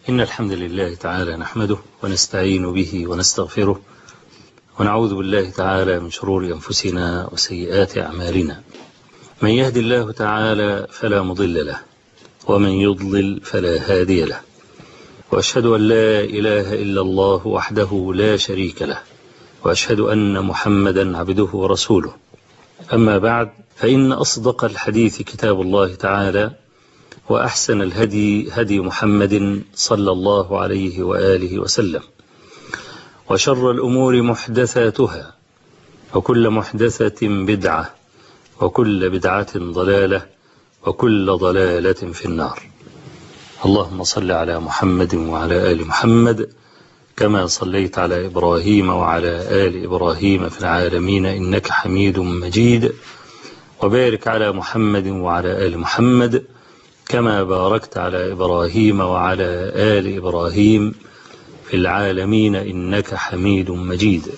إن الحمد لله تعالى نحمده ونستعين به ونستغفره ونعوذ بالله تعالى من شرور أنفسنا وسيئات أعمالنا. من يهد الله تعالى فلا مضل له ومن يضلل فلا هادي له، وأشهد أن لا إله إلا الله وحده لا شريك له، وأشهد أن محمدا عبده ورسوله. أما بعد، فإن أصدق الحديث كتاب الله تعالى، وأحسن الهدي هدي محمد صلى الله عليه وآله وسلم، وشر الأمور محدثاتها، وكل محدثة بدعة، وكل بدعة ضلالة، وكل ضلالة في النار. اللهم صل على محمد وعلى آل محمد كما صليت على إبراهيم وعلى آل إبراهيم في العالمين إنك حميد مجيد، وبارك على محمد وعلى آل محمد كما باركت على إبراهيم وعلى آل إبراهيم في العالمين إنك حميد مجيد.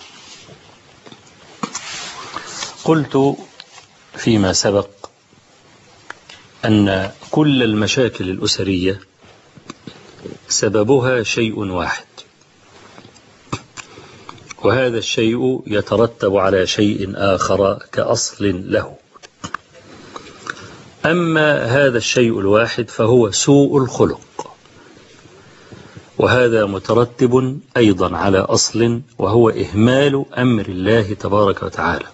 قلت فيما سبق أن كل المشاكل الأسرية سببها شيء واحد، وهذا الشيء يترتب على شيء آخر كأصل له. أما هذا الشيء الواحد فهو سوء الخلق، وهذا مترتب أيضا على أصل وهو إهمال أمر الله تبارك وتعالى.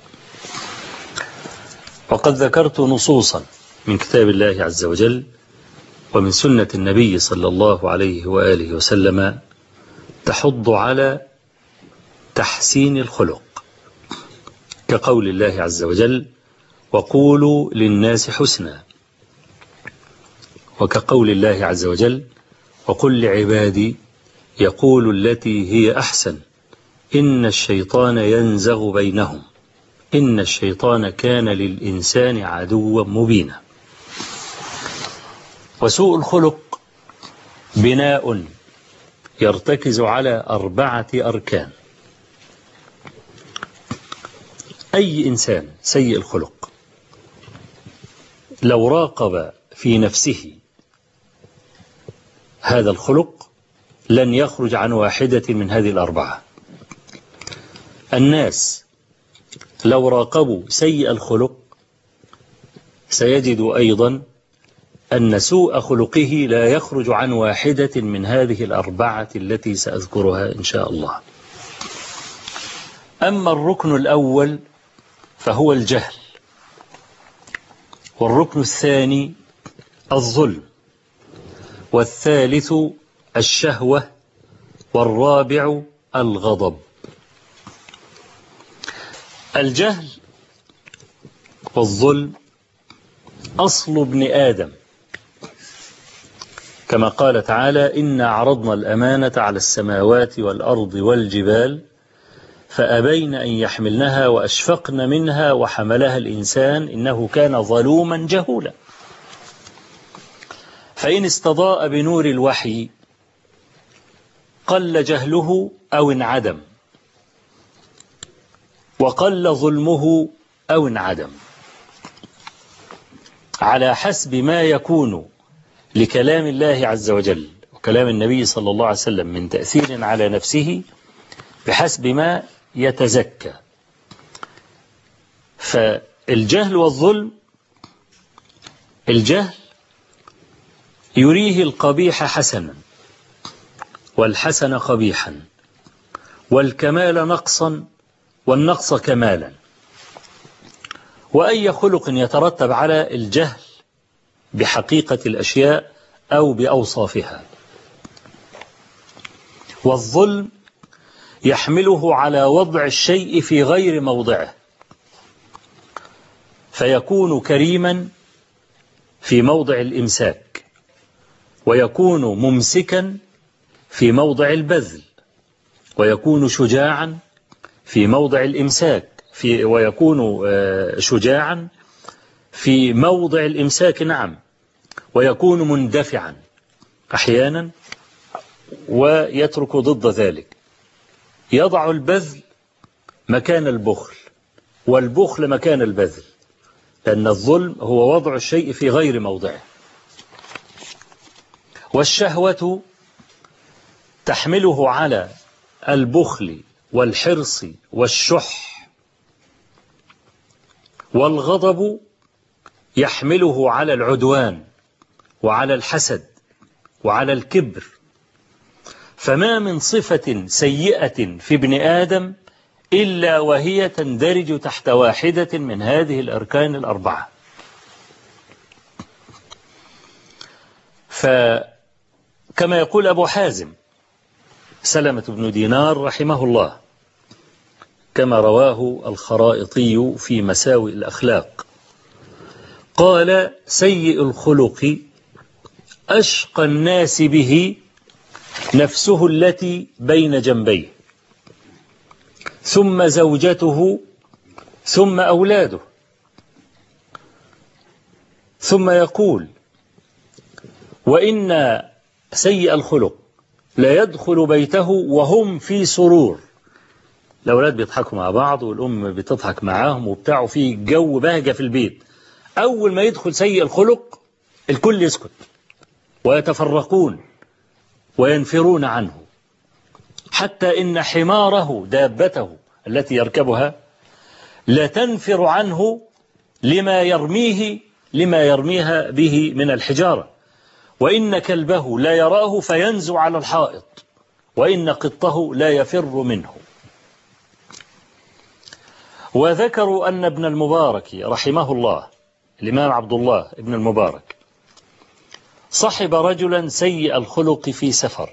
وقد ذكرت نصوصا من كتاب الله عز وجل ومن سنة النبي صلى الله عليه وآله وسلم تحض على تحسين الخلق، كقول الله عز وجل: وقولوا للناس حسنا، وكقول الله عز وجل: وقل لعبادي يقول التي هي أحسن إن الشيطان ينزغ بينهم إن الشيطان كان للإنسان عدوا مبينا. وسوء الخلق بناء يرتكز على 4 أركان. أي إنسان سيء الخلق لو راقب في نفسه هذا الخلق لن يخرج عن واحدة من هذه 4. الناس لو راقبوا سيء الخلق سيجدوا أيضا أن سوء خلقه لا يخرج عن واحدة من هذه 4 التي سأذكرها إن شاء الله. أما الركن الأول فهو الجهل، والركن الثاني الظلم، والثالث الشهوة، والرابع الغضب. الجهل والظلم أصل ابن آدم، كما قال تعالى: إنا عرضنا الأمانة على السماوات والأرض والجبال فأبين أن يحملنها وأشفقن منها وحملها الإنسان إنه كان ظلوما جهولا. فإن استضاء بنور الوحي قل جهله أو انعدم، وقل ظلمه أو انعدم، على حسب ما يكون لكلام الله عز وجل وكلام النبي صلى الله عليه وسلم من تأثير على نفسه، بحسب ما يتزكى. فالجهل والظلم، الجهل يريه القبيح حسنا والحسن قبيحا، والكمال نقصا والنقص كمالا. وأي خلق يترتب على الجهل بحقيقة الأشياء أو بأوصافها. والظلم يحمله على وضع الشيء في غير موضعه، فيكون كريما في موضع الإمساك، ويكون ممسكا في موضع البذل، ويكون شجاعا في موضع الإمساك، ويكون شجاعا في موضع الإمساك، نعم، ويكون مندفعا أحيانا ويترك ضد ذلك. يضع البذل مكان البخل، والبخل مكان البذل، لأن الظلم هو وضع الشيء في غير موضعه. والشهوة تحمله على البخل والحرص والشح، والغضب يحمله على العدوان وعلى الحسد وعلى الكبر. فما من صفة سيئة في ابن آدم إلا وهي تندرج تحت واحدة من هذه الأركان الأربعة. فكما يقول أبو حازم سلمة بن دينار رحمه الله، كما رواه الخرائطي في مساوئ الأخلاق، قال: سيء الخلق أشقى الناس به نفسه التي بين جنبيه، ثم زوجته، ثم أولاده. ثم يقول: وإن سيء الخلق لا يدخل بيته وهم في سرور. الأولاد بيضحكوا مع بعض والأم بتضحك معاهم وبتاعوا في جو بهجة في البيت، أول ما يدخل سيء الخلق الكل يسكت ويتفرقون وينفرون عنه، حتى إن حماره دابته التي يركبها لا تنفر عنه لما يرميها به من الحجارة، وإن كلبه لا يراه فينزو على الحائط، وإن قطه لا يفر منه. وذكروا أن ابن المبارك رحمه الله، الإمام عبد الله ابن المبارك، صحب رجلا سيء الخلق في سفر،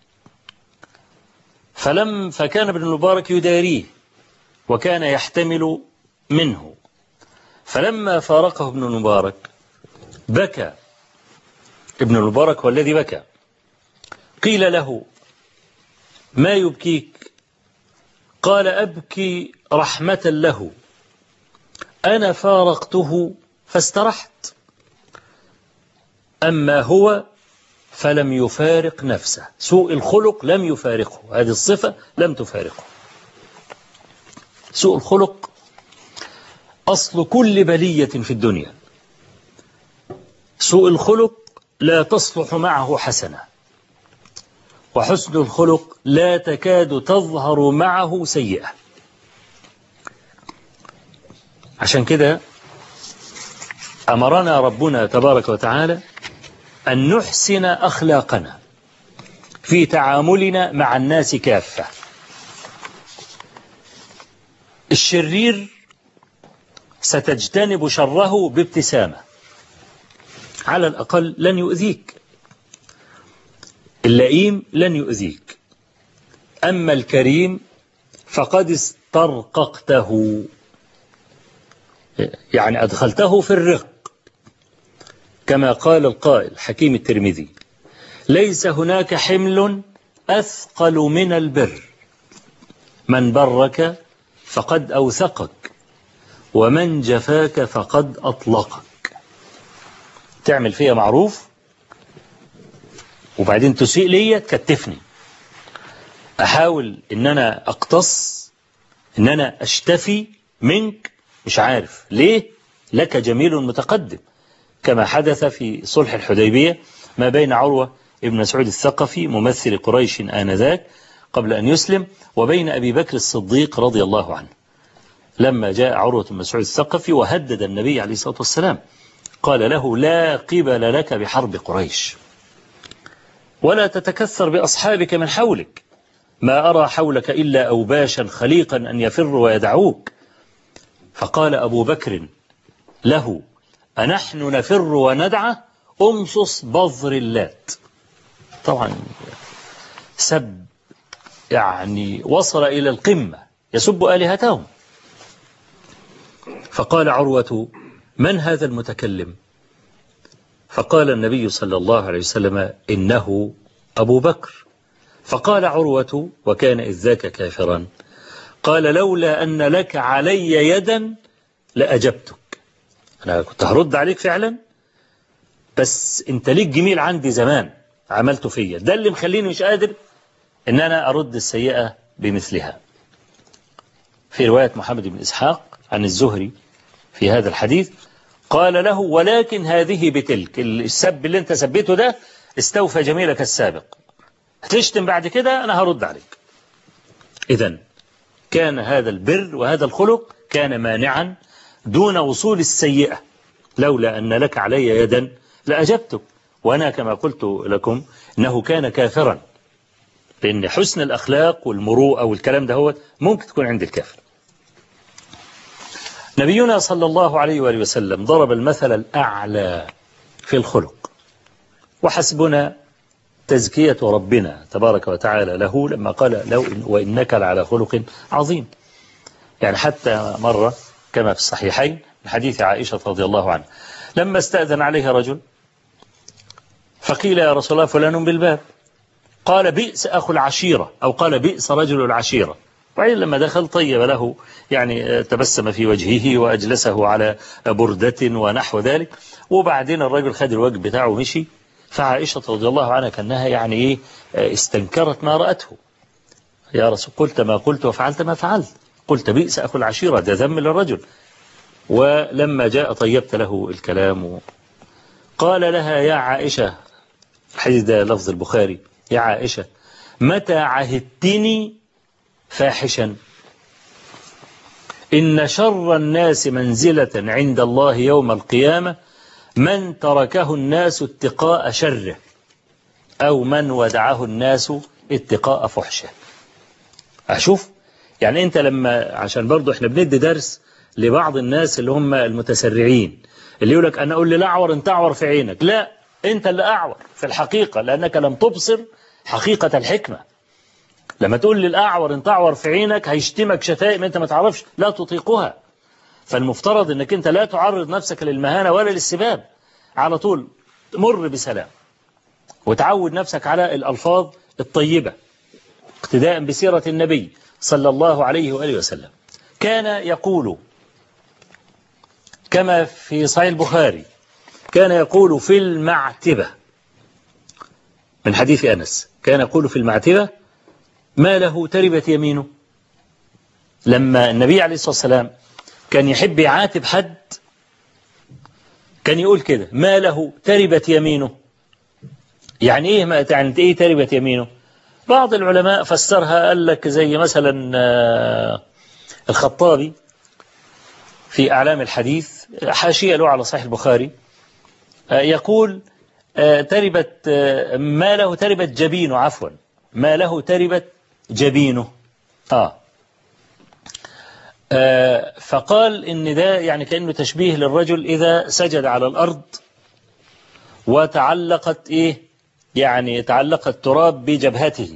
فكان ابن المبارك يداريه وكان يحتمل منه. فلما فارقه ابن المبارك بكى ابن المبارك، والذي بكى قيل له: ما يبكيك؟ قال: أبكي رحمة له، أنا فارقته فاسترحت، أما هو فلم يفارق نفسه. سوء الخلق لم يفارقه، هذه الصفة لم تفارقه. سوء الخلق أصل كل بلية في الدنيا. سوء الخلق لا تصلح معه حسنة، وحسن الخلق لا تكاد تظهر معه سيئة. عشان كده أمرنا ربنا تبارك وتعالى أن نحسن أخلاقنا في تعاملنا مع الناس كافة. الشرير ستجتنب شره بابتسامة، على الأقل لن يؤذيك. اللئيم لن يؤذيك، أما الكريم فقد استرققته، يعني أدخلته في الرق. كما قال القائل حكيم الترمذي: ليس هناك حمل أثقل من البر، من برك فقد أوثقك، ومن جفاك فقد أطلقك. تعمل فيها معروف وبعدين تسيء لي تكتفني، أحاول إن أنا أقتص، إن أنا أشتفي منك، مش عارف ليه، لك جميل متقدم، كما حدث في صلح الحديبية ما بين عروة ابن مسعود الثقفي ممثل قريش آنذاك قبل أن يسلم، وبين أبي بكر الصديق رضي الله عنه، لما جاء عروة بن مسعود الثقفي وهدد النبي عليه الصلاة والسلام، قال له: لا قبل لك بحرب قريش، ولا تتكثر بأصحابك من حولك، ما أرى حولك إلا أوباشا خليقا أن يفروا ويدعوك. فقال أبو بكر له: أنحن نفر وندعى؟ أمصص بظر اللات. طبعا سب، يعني وصل إلى القمة، يسب آلهتهم. فقال عروة: من هذا المتكلم؟ فقال النبي صلى الله عليه وسلم: إنه أبو بكر. فقال عروة وكان إذ ذاك كافرا، قال: لولا أن لك علي يدا لأجبتك. أنا كنت هرد عليك فعلا، بس أنت ليك جميل عندي زمان عملته فيا، ده اللي مخليني مش قادر إن أنا أرد السيئة بمثلها. في رواية محمد بن إسحاق عن الزهري في هذا الحديث قال له: ولكن هذه بتلك، السب اللي أنت سبيته ده استوفى جميلك السابق، هتشتم بعد كده أنا هرد عليك. إذن كان هذا البر وهذا الخلق كان مانعا دون وصول السيئة. لولا أن لك علي يدا لأجبتك. وأنا كما قلت لكم إنه كان كافرا، لأن حسن الأخلاق والمروءة والكلام ده هو ممكن تكون عند الكافر. نبينا صلى الله عليه وآله وسلم ضرب المثل الأعلى في الخلق، وحسبنا تزكية ربنا تبارك وتعالى له لما قال لو وإنك لعلى خلق عظيم. يعني حتى مرة كما في الصحيحين من حديث عائشة رضي الله عنها لما استأذن عليها رجل فقيل يا رسول الله فلان بالباب، قال بئس أخو العشيرة، أو قال بئس رجل العشيرة. وبعدين لما دخل طيب له، يعني تبسم في وجهه وأجلسه على بردة ونحو ذلك، وبعدين الرجل خد الوجه بتاعه ومشي. فعائشة رضي الله عنها كأنها يعني إيه استنكرت ما رأته. يا رسول قلت ما قلت وفعلت ما فعلت، قلت بئس أخو العشيرة، ده ذم للرجل. ولما جاء طيبت له الكلام. قال لها يا عائشة، الحديث ده لفظ البخاري، يا عائشة متى عهدتني فاحشا؟ إن شر الناس منزلة عند الله يوم القيامة من تركه الناس اتقاء شره، أو من ودعه الناس اتقاء فحشه. أشوف يعني أنت لما، عشان برضو احنا بندي درس لبعض الناس اللي هم المتسرعين اللي يقولك أنا أقول لي لا أعور أنت أعور في عينك. لا، أنت اللي أعور في الحقيقة، لأنك لم تبصر حقيقة الحكمة. لما تقول لي الأعور أنت أعور في عينك هيشتمك شتائم أنت ما تعرفش لا تطيقها. فالمفترض أنك أنت لا تعرض نفسك للمهانة ولا للسباب، على طول مر بسلام وتعود نفسك على الألفاظ الطيبة اقتداء بسيرة النبي صلى الله عليه وآله وسلم. كان يقول كما في صحيح البخاري، كان يقول في المعتبة من حديث أنس، كان يقول في المعتبة ما له تربت يمينه. لما النبي عليه الصلاة والسلام كان يحب يعاتب حد كان يقول كده ما له تربت يمينه. يعني ايه تربت يمينه؟ بعض العلماء فسرها قال لك زي مثلا الخطابي في أعلام الحديث حاشية له على صحيح البخاري يقول تربت ما له تربت جبينه، عفوا ما له تربت جبينه. فقال إن ده يعني كأنه تشبيه للرجل إذا سجد على الأرض وتعلقت يعني تعلق التراب بجبهته،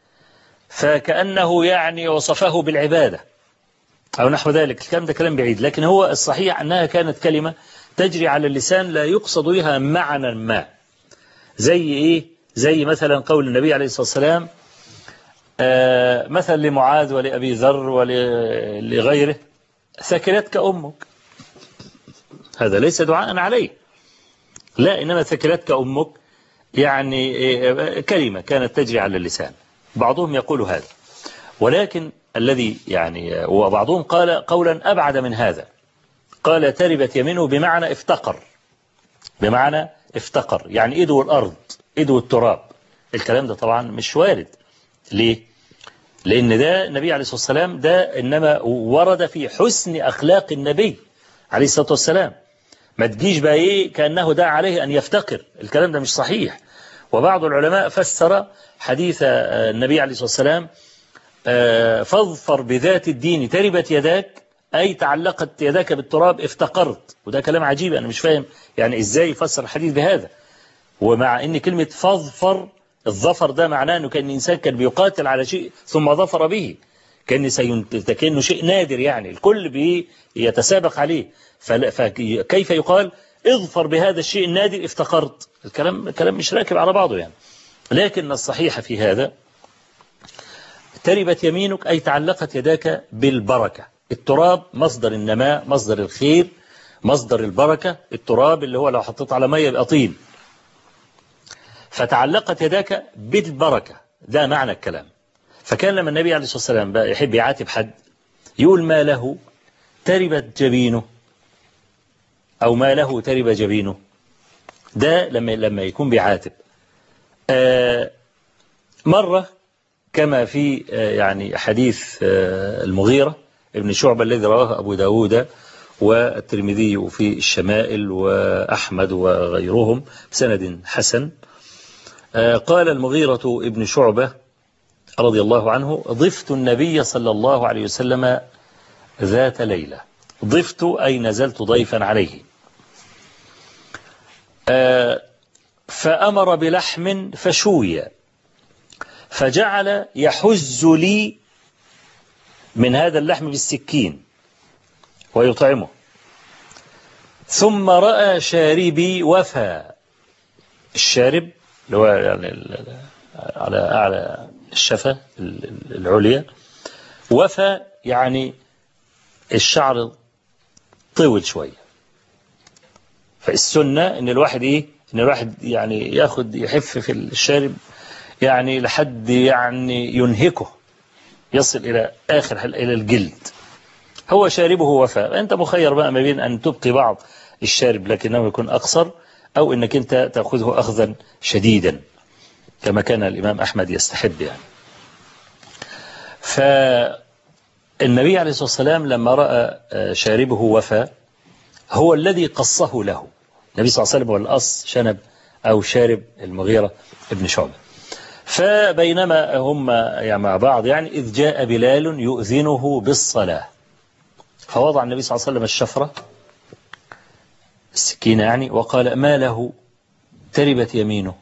فكأنه يعني وصفه بالعبادة أو نحو ذلك. الكلام ده كلام بعيد، لكن هو الصحيح أنها كانت كلمة تجري على اللسان لا يقصد بها معنى ما. زي مثلا قول النبي عليه الصلاة والسلام مثل لمعاذ ولأبي ذر ولغيره ثكلتك أمك. هذا ليس دعاء عليه، لا، إنما ثكلتك أمك يعني كلمة كانت تجري على اللسان. بعضهم يقول هذا، ولكن الذي يعني وبعضهم قال قولا أبعد من هذا، قال تربت يمينه بمعنى افتقر، يعني إيده الأرض، إيده التراب. الكلام ده طبعا مش وارد. ليه؟ لأن ده النبي عليه الصلاة والسلام ده إنما ورد في حسن أخلاق النبي عليه الصلاة والسلام. ما تجيش بقى كأنه دعا عليه أن يفتقر، الكلام ده مش صحيح. وبعض العلماء فسر حديث النبي عليه الصلاة والسلام فاظفر بذات الدين تربت يداك، أي تعلقت يداك بالتراب افتقرت. وده كلام عجيب، أنا مش فاهم يعني إزاي يفسر الحديث بهذا. ومع أن كلمة فاظفر، الظفر ده معناه أنه كان إنسان كان بيقاتل على شيء ثم ظفر به، كأنه شيء نادر، يعني الكل بيتسابق عليه. فكيف يقال اظفر بهذا الشيء النادر افتقرت؟ الكلام مش راكب على بعضه يعني. لكن الصحيح في هذا تربت يمينك أي تعلقت يداك بالبركة. التراب مصدر النماء، مصدر الخير، مصدر البركة. التراب اللي هو لو حطيت على مية يبقى طين، فتعلقت يداك بالبركة، ده معنى الكلام. فكان لما النبي عليه الصلاة والسلام بقى يحب يعاتب حد يقول ما له تربت جبينه، أو ما له ترب جبينه. ده لما يكون بيعاتب. مرة كما في يعني حديث المغيرة ابن شعبة الذي رواه أبو داود والترمذي في الشمائل وأحمد وغيرهم بسند حسن، قال المغيرة ابن شعبة رضي الله عنه: ضفت النبي صلى الله عليه وسلم ذات ليلة. ضفت أي نزلت ضيفا عليه، فأمر بلحم فشوي، فجعل يحز لي من هذا اللحم بالسكين ويطعمه، ثم رأى شاربي وفى. الشارب اللي هو يعني على أعلى الشفة العليا، وفى يعني الشعر طول شوية. فالسنة إن الواحد إن الواحد يعني يحف في الشارب يعني لحد يعني ينهكه، يصل إلى آخر إلى الجلد. هو شاربه وفاء. أنت مخير بقى ما بين أن تبقي بعض الشارب لكنه يكون أقصر، أو أنك أنت تأخذه أخذا شديدا كما كان الإمام أحمد يستحب يعني. فالنبي عليه الصلاة والسلام لما رأى شاربه وفاء هو الذي قصه له. النبي صلى الله عليه وسلم هو القص شنب أو شارب المغيرة ابن شعبة. فبينما هم يعني مع بعض يعني إذ جاء بلال يؤذنه بالصلاة، فوضع النبي صلى الله عليه وسلم الشفرة السكينة يعني، وقال: ما له تربت يمينه.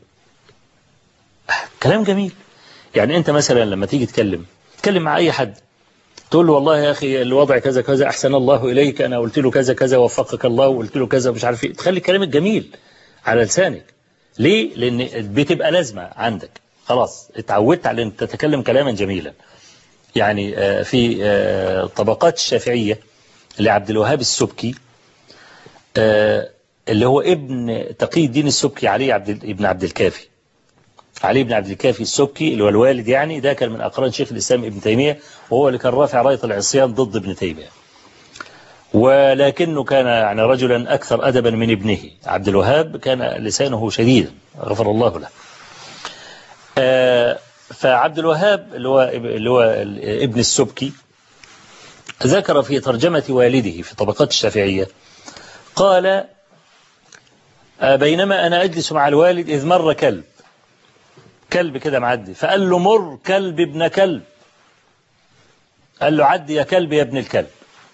كلام جميل. يعني أنت مثلا لما تيجي تتكلم مع أي حد تقول له: والله يا أخي الوضع كذا كذا، أحسن الله إليك، أنا قلت له كذا كذا وفقك الله، وقلت له كذا مش عارف إيه. تخلي الكلام الجميل على لسانك. ليه؟ لأن بتبقى لازمة عندك، خلاص اتعودت على أن تتكلم كلاما جميلا. يعني في طبقات الشافعية لعبد الوهاب السبكي، اللي هو ابن تقي الدين السبكي، علي ابن عبد الكافي، علي بن عبد الكافي السبكي اللي هو الوالد يعني، ده كان من أقران شيخ الإسلام ابن تيمية، وهو اللي كان رافع راية العصيان ضد ابن تيمية، ولكنه كان يعني رجلا أكثر أدبا من ابنه عبد الوهاب، كان لسانه شديدا غفر الله له. فعبد الوهاب اللي هو ابن السبكي ذكر في ترجمة والده في طبقات الشافعية، قال: بينما أنا أجلس مع الوالد إذ مر كلب كده معدي، فقال له: مر كلب ابن كلب. قال له: عدي يا كلب يا ابن الكلب.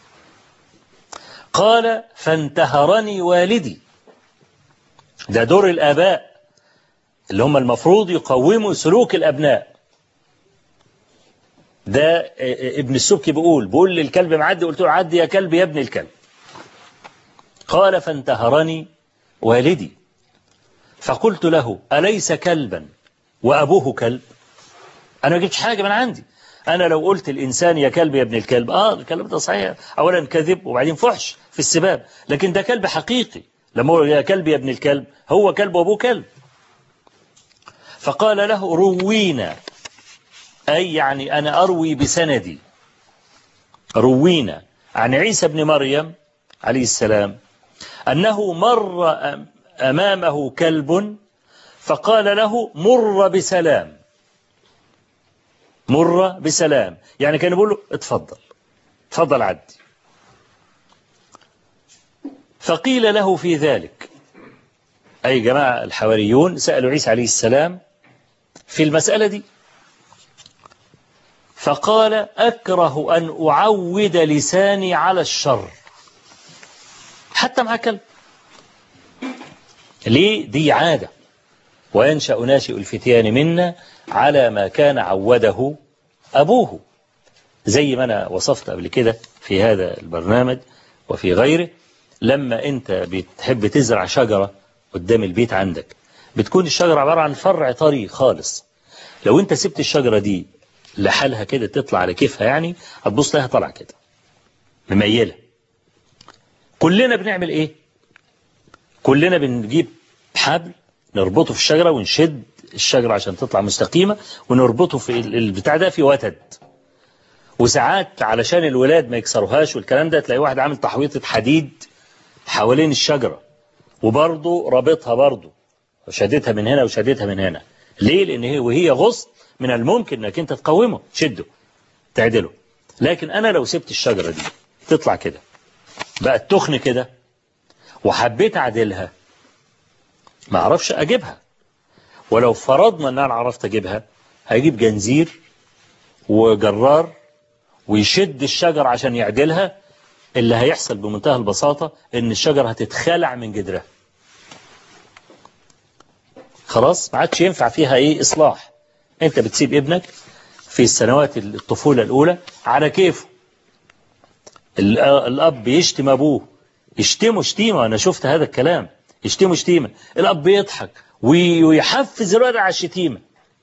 قال: فانتهرني والدي. ده دور الآباء اللي هم المفروض يقوموا سلوك الأبناء. ده ابن السبكي بيقول للكلب معدي، قلت له: عدي يا كلب يا ابن الكلب. قال: فانتهرني والدي، فقلت له: أليس كلبا وأبوه كلب؟ أنا ما جبتش حاجة من عندي. أنا لو قلت الإنسان يا كلب يا ابن الكلب، الكلام ده صحيح، أولا كذب وبعدين فحش في السباب، لكن ده كلب حقيقي. لما هو يا كلب يا ابن الكلب، هو كلب وأبوه كلب. فقال له: روينا، أي يعني أنا أروي بسندي، روينا عن عيسى بن مريم عليه السلام أنه مر أمامه كلب فقال له: مر بسلام. مر بسلام يعني كان يقول له: اتفضل عدي. فقيل له في ذلك، أي جماعة الحواريون سألوا عيسى عليه السلام في المسألة دي، فقال: أكره أن أعود لساني على الشر حتى مع كلب. ليه؟ دي عادة، وينشأ ناشئ الفتيان منا على ما كان عوده أبوه. زي ما أنا وصفت قبل كده في هذا البرنامج وفي غيره، لما أنت بتحب تزرع شجرة قدام البيت عندك، بتكون الشجرة عبارة عن فرع طري خالص. لو أنت سبت الشجرة دي لحالها كده تطلع على كيفها يعني، هتبص لها طلع كده مميلة. كلنا بنعمل إيه؟ كلنا بنجيب حبل نربطه في الشجرة ونشد الشجرة عشان تطلع مستقيمة، ونربطه في البتاع ده في وتد، وساعات علشان الولاد ما يكسروهاش والكلام ده تلاقي واحد عامل تحويطة حديد حوالين الشجرة، وبرضه رابطها برضه، وشدتها من هنا وشدتها من هنا. ليه؟ لأن وهي غصن من الممكن انك انت تقومه، تشده تعدله. لكن انا لو سبت الشجرة دي تطلع كده بقت تخن كده وحبيت اعدلها ما اعرفش اجيبها. ولو فرضنا ان انا عرفت اجيبها هجيب جنزير وجرار ويشد الشجر عشان يعدلها. اللي هيحصل بمنتهى البساطة ان الشجر هتتخلع من جدرها، خلاص ما عادش ينفع فيها ايه اصلاح. انت بتسيب ابنك في السنوات الطفولة الاولى على كيفه. الاب يشتم ابوه، يشتمه شتيمة، انا شفت هذا الكلام، يشتمه شتيمة، الاب يضحك ويحفز الولد على الشتيمة.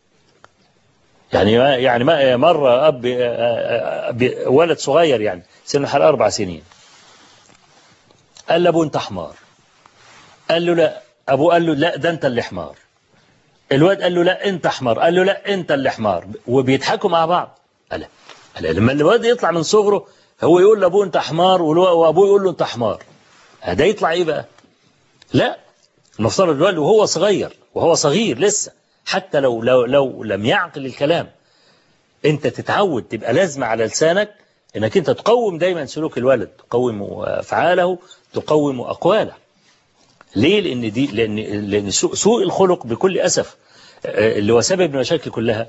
يعني مرة ولد صغير يعني سنه حوالي 4 سنين قال لابوه انت حمار. قال له لا. ابوه قال له لا ده انت اللي حمار. الواد قال له لا انت حمار. قال له لا انت اللي حمار. وبيضحكوا مع بعض. قال لما الواد يطلع من صغره هو يقول لابوه انت حمار وابوه يقول له انت حمار، ده يطلع ايه بقى؟ لا، المفترض الولد وهو صغير لسه، حتى لو لم يعقل الكلام، انت تتعود تبقى لازمة على لسانك انك انت تقوم دايما سلوك الولد، تقوم افعاله، تقوم اقواله. ليه؟ لان سوء الخلق بكل اسف اللي هو سبب المشاكل كلها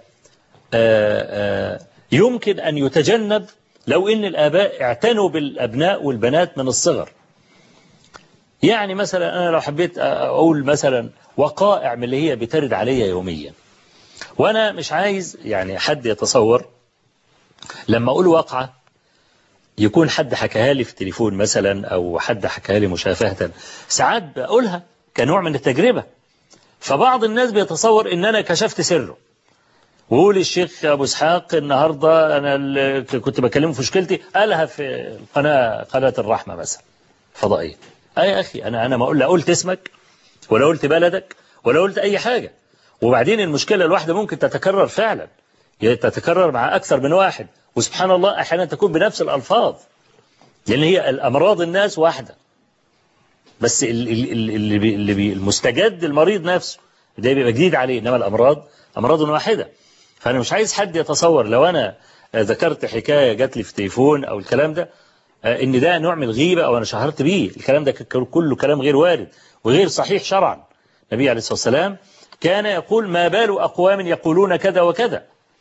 يمكن ان يتجنب لو ان الاباء اعتنوا بالابناء والبنات من الصغر. يعني مثلا انا لو حبيت اقول مثلا وقائع من اللي هي بترد عليا يوميا، وانا مش عايز يعني حد يتصور لما اقول واقعة يكون حد حكاها لي في التليفون مثلا او حد حكاها لي مشافهة، ساعات بقولها كنوع من التجربة، فبعض الناس بيتصور ان انا كشفت سره، وقول الشيخ ابو اسحاق النهاردة انا اللي كنت بكلمه في مشكلتي قالها في قناة الرحمة مثلا فضائية. يا اخي انا ما اقول لا قلت اسمك ولا قلت بلدك ولا قلت اي حاجة. وبعدين المشكلة الواحدة ممكن تتكرر فعلا، تتكرر مع أكثر من واحد، وسبحان الله أحيانا تكون بنفس الألفاظ، لأن هي الأمراض الناس واحدة، بس المستجد المريض نفسه ده بيبقى جديد عليه، إنما الأمراض أمراض واحدة. فأنا مش عايز حد يتصور لو أنا ذكرت حكاية جات لي في تليفون أو الكلام ده إن ده نوع من الغيبة أو أنا شهرت بيه. الكلام ده كله كلام غير وارد وغير صحيح شرعا. النبي عليه الصلاة والسلام كان يقول ما بال أقوام يقولون كذا وكذا،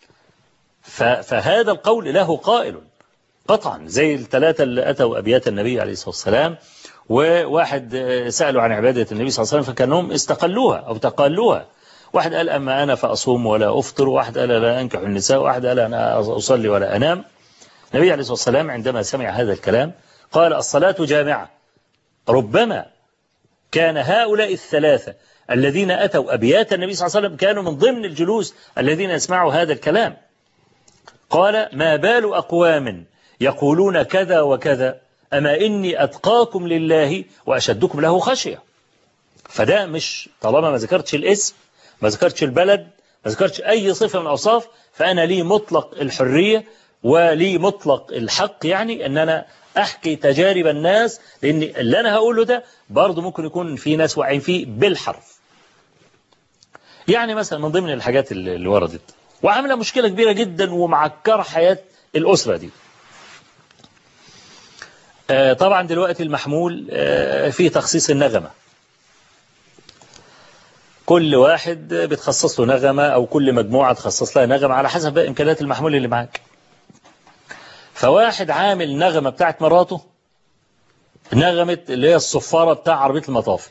فهذا القول له قائل قطعا، زي الثلاثة اللي أتوا أبيات النبي عليه الصلاة والسلام، وواحد سألوا عن عبادة النبي صلى الله عليه وسلم فكانهم استقلوها أو تقالوها. واحد قال أما أنا فأصوم ولا أفطر، واحد قال لا أنكح النساء، واحد قال أنا أصلي ولا أنام. النبي عليه الصلاة والسلام عندما سمع هذا الكلام قال الصلاة جامعة. ربما كان هؤلاء الثلاثة الذين أتوا أبيات النبي صلى الله عليه وسلم كانوا من ضمن الجلوس الذين يسمعوا هذا الكلام. قال ما بال أقوام يقولون كذا وكذا أما إني أتقاكم لله وأشدكم له خشية. فده مش طالما ما ذكرتش الاسم، ما ذكرتش البلد، ما ذكرتش أي صفة من الأوصاف، فأنا لي مطلق الحرية ولي مطلق الحق، يعني أن أنا أحكي تجارب الناس، لأن اللي أنا هقوله ده برضو ممكن يكون في ناس واعين فيه بالحرف. يعني مثلا من ضمن الحاجات اللي وردت وعاملة مشكلة كبيرة جدا ومعكرة حياة الأسرة دي، طبعا دلوقتي المحمول فيه تخصيص النغمة، كل واحد بتخصص له نغمة أو كل مجموعة تخصص لها نغمة على حسب إمكانيات المحمول اللي معاك. فواحد عامل نغمة بتاعت مراته، نغمة اللي هي الصفارة بتاع عربية المطاف،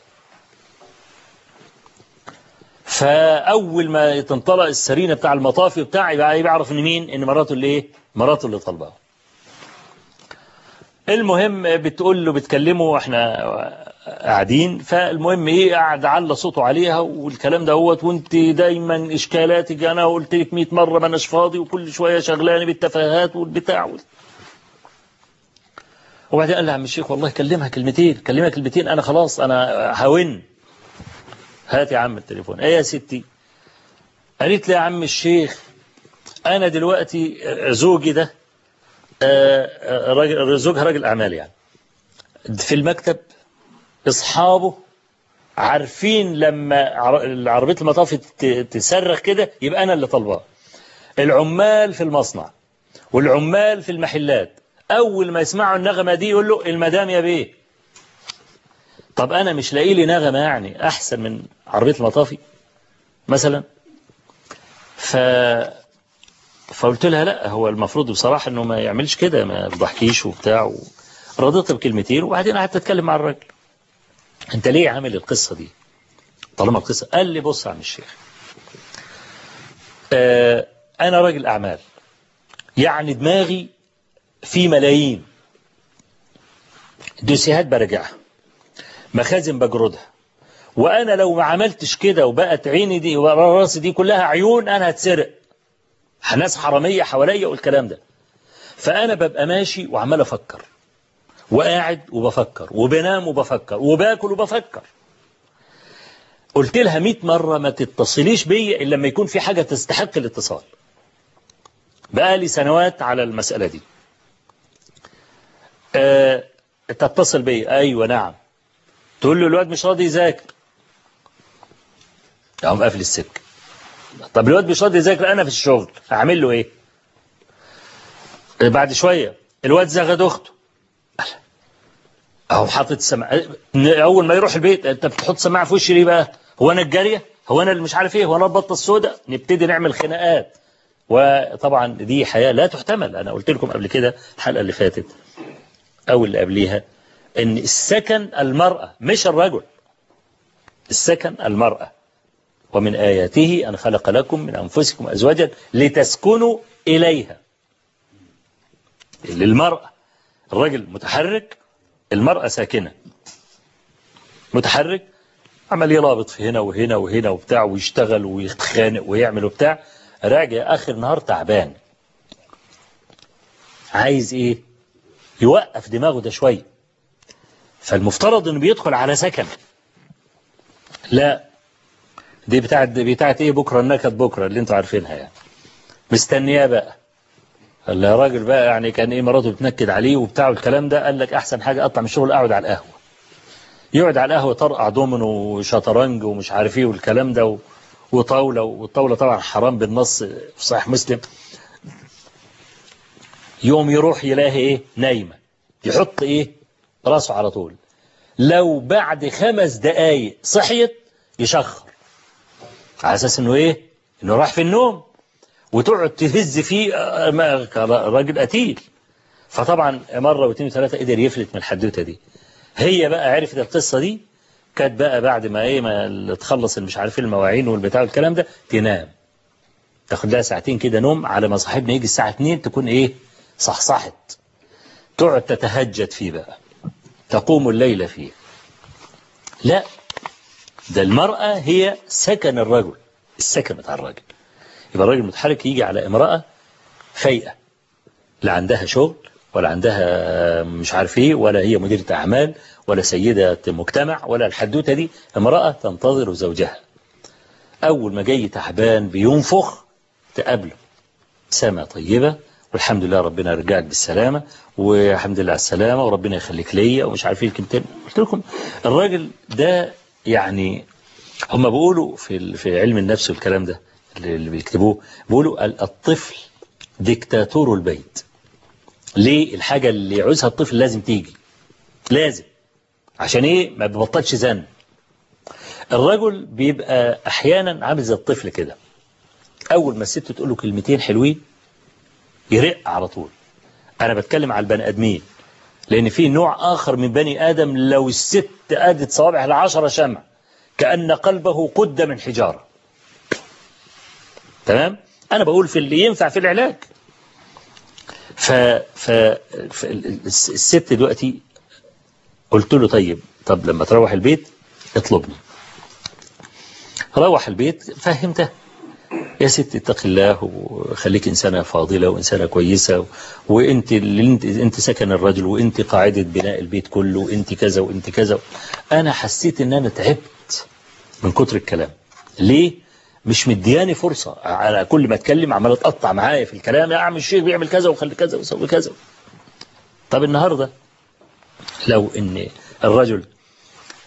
فأول ما تنطلق السرينة بتاع المطافي بتاعي يبقى يعرف إن مين، إن مراته اللي إيه، مراته اللي طالباه. المهم بتقول له بتكلمه واحنا قاعدين، فالمهم ايه قاعد على صوته عليها والكلام دوت، وانت دايما اشكالاتك انا قلت لك 100 مره ما اناش فاضي وكل شويه شغلاني بالتفاهات والبتاع وبعدين قال لها عم الشيخ والله كلمها كلمتين انا خلاص انا هون. هات يا عم التليفون. ايه يا ستي؟ قالت لي يا عم الشيخ انا دلوقتي زوجي ده زوجها راجل اعمال، يعني في المكتب اصحابه عارفين لما عربيه المطاف تصرخ كده يبقى انا اللي طالباه، العمال في المصنع والعمال في المحلات أول ما يسمعوا النغمة دي يقول له المدام يا بيه. طب أنا مش لاقي لي نغمة يعني أحسن من عربية المطافي مثلا. فقلت لها لا، هو المفروض بصراحة أنه ما يعملش كده، ما يضحكيش وبتاع. رضيت بكلمتين وبعدين قعدت أتكلم مع الراجل، أنت ليه عامل القصة دي طالما القصة؟ قال لي بص يا عم الشيخ، أنا راجل أعمال، يعني دماغي في ملايين، دوسيهات برجعها، مخازن بجردها، وأنا لو ما عملتش كده وبقت عيني دي وراسي دي كلها عيون أنا هتسرق، ناس حرامية حواليا والكلام ده. فأنا ببقى ماشي وعمال أفكر وقاعد وبفكر وبنام وبفكر وباكل وبفكر. قلت لها 100 مرة ما تتصليش بيا إلا لما يكون في حاجة تستحق الاتصال. بقى لي سنوات على المسألة دي. تتصل بيا، أيوة نعم. تقول له الواد مش راضي يذاكر، أقوم قافل السكة. طب الواد مش راضي يذاكر، أنا في الشغل، أعمل له إيه؟ بعد شوية الواد زغد أخته، أهو حاطط السماعة. أول ما يروح البيت أنت بتحط سماعة في وشي ليه بقى؟ هو أنا الجارية؟ هو أنا اللي مش عارف إيه؟ هو أنا البطة السوداء؟ نبتدي نعمل خناقات. وطبعا دي حياة لا تحتمل. أنا قلت لكم قبل كده الحلقة اللي فاتت أو اللي قبليها إن السكن المرأة مش الرجل، السكن المرأة. ومن آياته أن خلق لكم من أنفسكم أزواجا لتسكنوا إليها. للمرأة، الرجل متحرك، المرأة ساكنة. متحرك عمل يلابط في هنا وهنا وهنا وبتاع ويشتغل ويتخانق ويعمل وبتاع، راجع آخر نهار تعبان، عايز إيه؟ يوقف دماغه ده شوية. فالمفترض إنه بيدخل على سكن. لا، دي بتاعت إيه؟ بكرة النكد بكرة اللي أنتوا عارفينها يعني. مستنياه بقى. قال له يا راجل بقى، يعني كان إيه مراته بتنكد عليه وبتاع والكلام ده، قال لك أحسن حاجة أطلع من الشغل أقعد على القهوة. يقعد على القهوة طرقع دومينو وشطرنج ومش عارف ايه والكلام ده وطاولة، والطاولة طبعا حرام بالنص في صحيح مسلم. يوم يروح يلاقي ايه؟ نايمة. يحط ايه؟ راسه على طول. لو بعد 5 دقايق صحيت يشخر على اساس انه ايه؟ انه راح في النوم، وتقعد تهز فيه راجل قتيل. فطبعا مرة واثنين وثلاثة قدر يفلت من الحدوتة دي. هي بقى عرفت القصة دي، كانت بقى بعد ما ايه ما تخلص مش عارف المواعين والبتاع والكلام ده تنام، تاخد لها ساعتين كده نوم على ما صاحبنا يجي الساعة 2 تكون ايه؟ صحصحت. تقعد تتهجد فيه بقى، تقوم الليل فيه. لا، ده المرأة هي سكن الرجل، السكن بتاع الرجل. يبقى الراجل المتحرك يجي على امرأة فايقة، لا عندها شغل ولا عندها مش عارف ايه، ولا هي مديرة أعمال ولا سيدة مجتمع ولا الحدوتة دي. امرأة تنتظر زوجها، أول ما جاي تعبان بينفخ تقابله سامة طيبة، والحمد لله ربنا رجعك بالسلامة، والحمد لله على السلامة، وربنا يخليك ليا ومش عارف ايه الكلمتين. قلت لكم الراجل ده يعني هم بيقولوا في علم النفس والكلام ده اللي بيكتبوه، بيقولوا الطفل ديكتاتور البيت. ليه؟ الحاجة اللي يعوزها الطفل لازم تيجي، لازم. عشان ايه؟ ما بيبطلش زن. الرجل بيبقى احيانا عامل زي الطفل كده، اول ما الست تقول له كلمتين حلوين يرق على طول. انا بتكلم على البني ادمين، لان في نوع اخر من بني ادم لو الست ادت صوابعها 10 شمع كأن قلبه قد من حجارة. تمام؟ انا بقول في اللي ينفع في العلاج. الست دلوقتي قلت له طب لما تروح البيت اطلبني. روح البيت فهمته، يا ست اتق الله وخليك إنسانة فاضلة وإنسانة كويسة، وانت انت سكن الرجل، وانت قاعدة بناء البيت كله، وانت كذا وانت كذا. انا حسيت ان انا تعبت من كتر الكلام. ليه؟ مش مدياني فرصة، على كل ما اتكلم عمال تقطع معايا في الكلام، يا عم الشيخ بيعمل كذا وخلي كذا وسوي كذا. طب النهاردة لو ان الرجل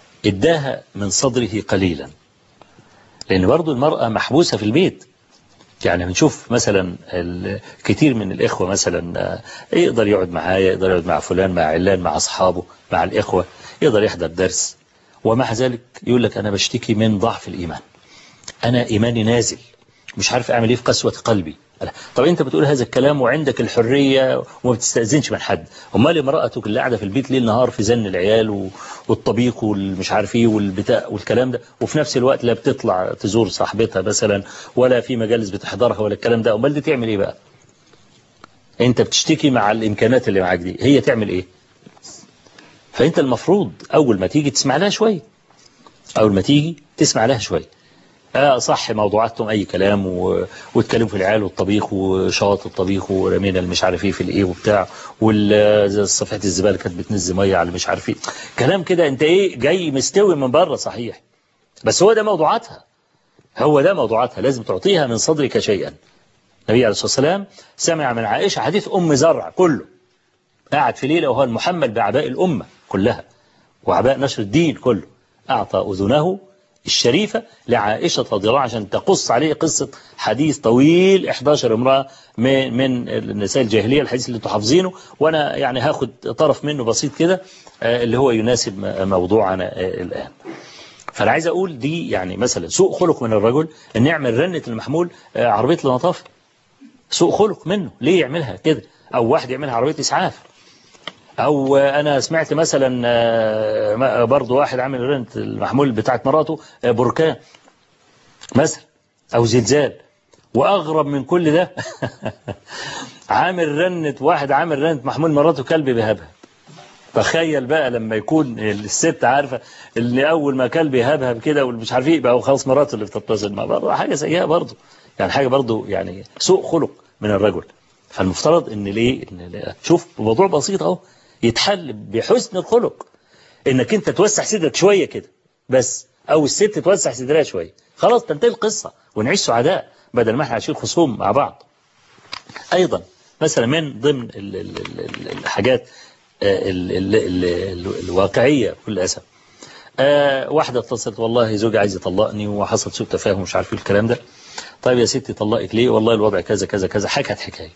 اداها من صدره قليلا، لان برضو المرأة محبوسة في البيت، يعني بنشوف مثلا كتير من الإخوة مثلا يقدر يقعد معايا، يقدر يقعد مع فلان، مع علان، مع أصحابه، مع الإخوة، يقدر يحضر درس، ومع ذلك يقول لك أنا بشتكي من ضعف الإيمان، أنا إيماني نازل، مش عارف أعمل إيه في قسوة قلبي. طب أنت بتقول هذا الكلام وعندك الحرية وما بتستأذنش من حد، أمال امرأتك اللي قاعدة في البيت ليل نهار في زن العيال والطبيخ والمش عارف إيه والبتاع والكلام ده، وفي نفس الوقت لا بتطلع تزور صاحبتها مثلا ولا في مجالس بتحضرها ولا الكلام ده، أمال دي تعمل إيه بقى؟ أنت بتشتكي مع الإمكانات اللي معاك دي، هي تعمل إيه؟ فأنت المفروض أول ما تيجي تسمع لها شوية، أول ما تيجي تسمع لها شوية. صح موضوعاتهم أي كلام واتكلموا في العيال والطبيخ وشاط الطبيخ ورمينا المش عارف ايه في الايه وبتاع، والصفحة الزبالة كانت بتنزل مية على مش عارف ايه، كلام كده انت ايه جاي مستوي من بره صحيح، بس هو ده موضوعاتها، هو ده موضوعاتها، لازم تعطيها من صدرك شيئا. النبي عليه الصلاة والسلام سمع من عائشة حديث أم زرع كله، قاعد في ليلة وهو المحمل بأعباء الأمة كلها وأعباء نشر الدين كله، أعطى أذنه الشريفة لعائشة رضي الله عنها عشان تقص عليه قصة حديث طويل 11 امرأة من النساء الجاهلية، الحديث اللي انتوا حافظينه، وانا يعني هاخد طرف منه بسيط كده اللي هو يناسب موضوعنا الآن. فانا عايز اقول دي يعني مثلا سوء خلق من الرجل ان يعمل رنة المحمول عربية النظافة، سوء خلق منه، ليه يعملها كده؟ او واحد يعملها عربية اسعاف، او انا سمعت مثلا برضو واحد عامل رنت المحمول بتاعت مراته بركان مثلا او زلزال، واغرب من كل ده واحد عامل رنت محمول مراته كلب بيهبها. تخيل بقى لما يكون الست عارفة اللي اول ما كلب يهبهب كده والمش عارف ايه بقى خلاص مراته اللي بتتصل معاه، برضه حاجة سيئة برضه، يعني حاجة برضه يعني سوء خلق من الرجل. فالمفترض ان ليه شوف الموضوع بسيط اهو، يتحل بحسن الخلق، انك انت توسع صدرك شوية كده بس، او الست توسع صدرها شوية، خلاص تنتهي القصة ونعيش سعداء بدل ما احنا عايشين خصوم مع بعض. ايضا مثلا من ضمن الحاجات الواقعية بكل أسف، واحدة اتصلت والله زوجي عايز يطلقني وحصل سوء تفاهم مش عارف الكلام ده. طيب يا ستي طلقك ليه؟ والله الوضع كذا كذا كذا، حكت حكاية.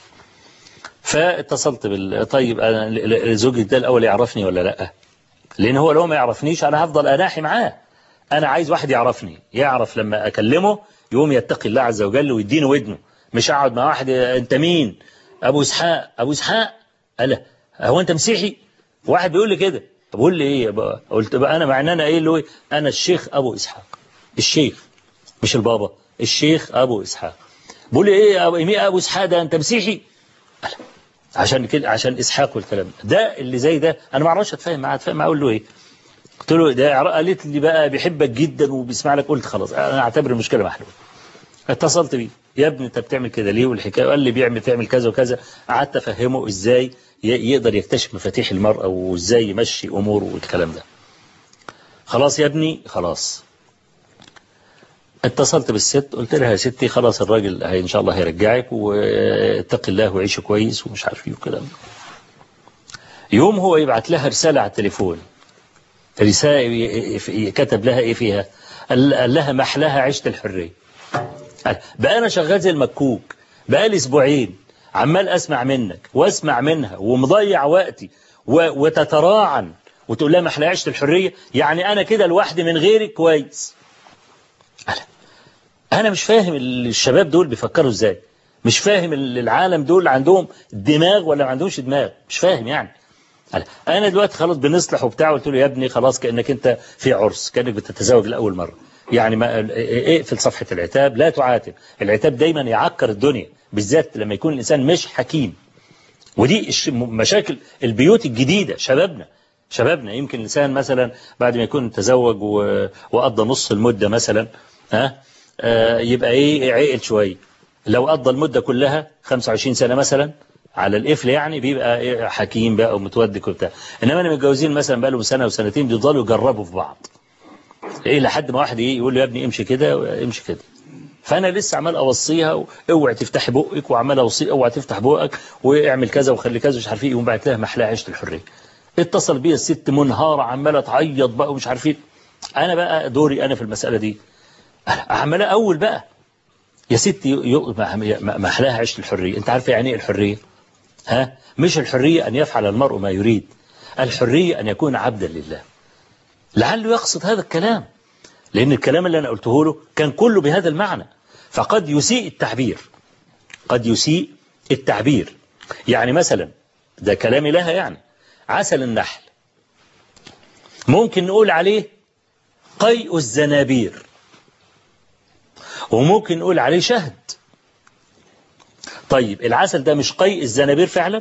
فاتصلت طيب أنا زوجي ده الأول يعرفني ولا لأ؟ لأن هو لو ما يعرفنيش أنا هفضل أناحي معاه، أنا عايز واحد يعرفني، يعرف لما أكلمه يقوم يتقي الله عز وجل ويديني ودنه، مش أقعد مع واحد أنت مين؟ أبو إسحاق. أبو إسحاق؟ ألا هو أنت مسيحي؟ واحد بيقول لي كده، بقول لي إيه بقى؟ قلت بقى أنا مع أن أنا إيه اللي هو أنا الشيخ أبو إسحاق، الشيخ مش البابا، الشيخ أبو إسحاق. بقول لي إيه أبو إسحاق ده أنت مسيحي؟ ألا عشان كده عشان إسحاق والكلام ده اللي زي ده أنا ما أعرفش أتفاهم معاه، أقول له إيه؟ قلت له ده قالت لي بقى بيحبك جدا وبيسمع لك، قلت خلاص أنا أعتبر المشكلة محلولة. اتصلت بيه، يا ابني انت بتعمل كده ليه والحكايه؟ قال لي تعمل كذا وكذا. قعدت افهمه ازاي يقدر يكتشف مفاتيح المرأة وازاي يمشي اموره والكلام ده. خلاص يا ابني خلاص. اتصلت بالست قلت لها يا ستي خلاص الراجل ان شاء الله هيرجعك واتقي الله وعيش كويس ومش عارف ايه والكلام ده. يوم هو يبعت لها رسالة على التليفون، رسالة كتب لها ايه فيها؟ قال لها محلها عشت الحرية. بقى أنا شغال زي المكوك بقى لي أسبوعين عمال أسمع منك وأسمع منها ومضيع وقتي وتتراعن وتقول لها ما احنا عشت الحرية، يعني أنا كده لوحدي من غيرك كويس. أنا مش فاهم الشباب دول بيفكروا إزاي، مش فاهم العالم دول عندهم دماغ ولا ما عندهمش دماغ، مش فاهم يعني. أنا دلوقتي خلاص بنصلح وبتاع، قلت له يا ابني خلاص كأنك أنت في عرس، كأنك بتتزوج لأول مرة، يعني ما اقفل صفحة العتاب، لا تعاتب، العتاب دايما يعكر الدنيا بالذات لما يكون الإنسان مش حكيم. ودي مشاكل البيوت الجديدة. شبابنا يمكن الإنسان مثلا بعد ما يكون تزوج وقضى نص المدة مثلا يبقى ايه عقل شوية، لو قضى المدة كلها 25 سنة مثلا على القفل يعني بيبقى حكيم بقى ومتودك وبتاع. انما اللي متجوزين مثلا بقى لهم سنة وسنتين بيفضلوا يجربوا في بعض ايه لحد ما واحد يقول له يا ابني امشي كده امشي كده. فانا لسه عمال اوصيها اوعي تفتحي بقك، وعمال اوصي اوعي تفتح بقك واعمل كذا وخلي كذا مش عارف ايه، يقوم بعت لها محلاها عيشه الحريه. اتصل بيا الست منهاره عماله تعيط بقى ومش عارف ايه. انا بقى دوري انا في المساله دي عماله اول بقى يا ستي ما أحلاها عيش الحرية. أنت عارف يعني إيه الحرية؟ ها؟ مش الحرية أن يفعل المرء ما يريد، الحرية أن يكون عبدا لله. لعله يقصد هذا الكلام، لأن الكلام اللي أنا قلته له كان كله بهذا المعنى، فقد يسيء التعبير، قد يسيء التعبير. يعني مثلا ده كلامي لها، يعني عسل النحل ممكن نقول عليه قيء الزنابير، وممكن نقول عليه شهد. طيب العسل ده مش قيء الزنابير فعلا؟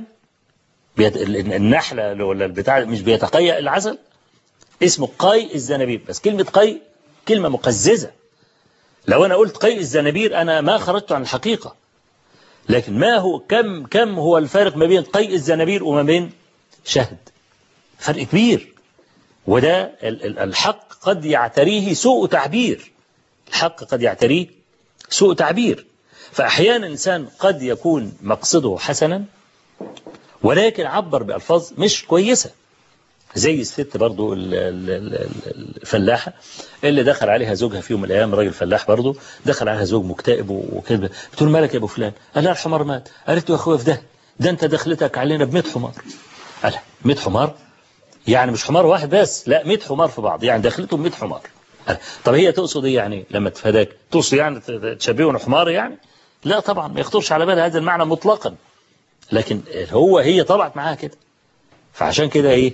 النحلة ولا البتاع مش بيتقيأ العسل؟ اسمه قيء الزنابير، بس كلمة قيء كلمة مقززة. لو أنا قلت قيء الزنابير أنا ما خرجت عن الحقيقة. لكن ما هو كم هو الفارق ما بين قيء الزنابير وما بين شهد؟ فرق كبير. وده الحق قد يعتريه سوء تعبير، الحق قد يعتريه سوء تعبير. فأحيانا الإنسان قد يكون مقصده حسنا ولكن عبر بألفاظ مش كويسة، زي الست برضو الفلاحة اللي دخل عليها زوجها في يوم من الأيام، راجل فلاح برضو دخل عليها زوج مكتئب وكذا، بتقول مالك يا أبو فلان؟ قال لها الحمار مات. قالت له يا أخويا في ده أنت دخلتك علينا ب100 حمار. قال 100 حمار؟ يعني مش حمار واحد بس، لا 100 حمار في بعض، يعني دخلتهم 100 حمار. طب هي تقصد ايه يعني لما تفاداك؟ تقصد يعني تشبهه حمار يعني؟ لا طبعا، ما يخطرش على بال هذا المعنى مطلقا، لكن هي طلعت معاها كده. فعشان كده ايه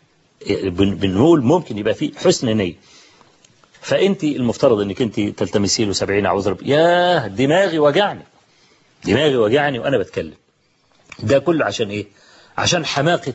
بنقول ممكن يبقى فيه حسن نية. فانت المفترض انك انت تلتمسي له 70 عذر. ياه دماغي وجعني، دماغي وجعني وانا بتكلم. ده كله عشان ايه؟ عشان حماقة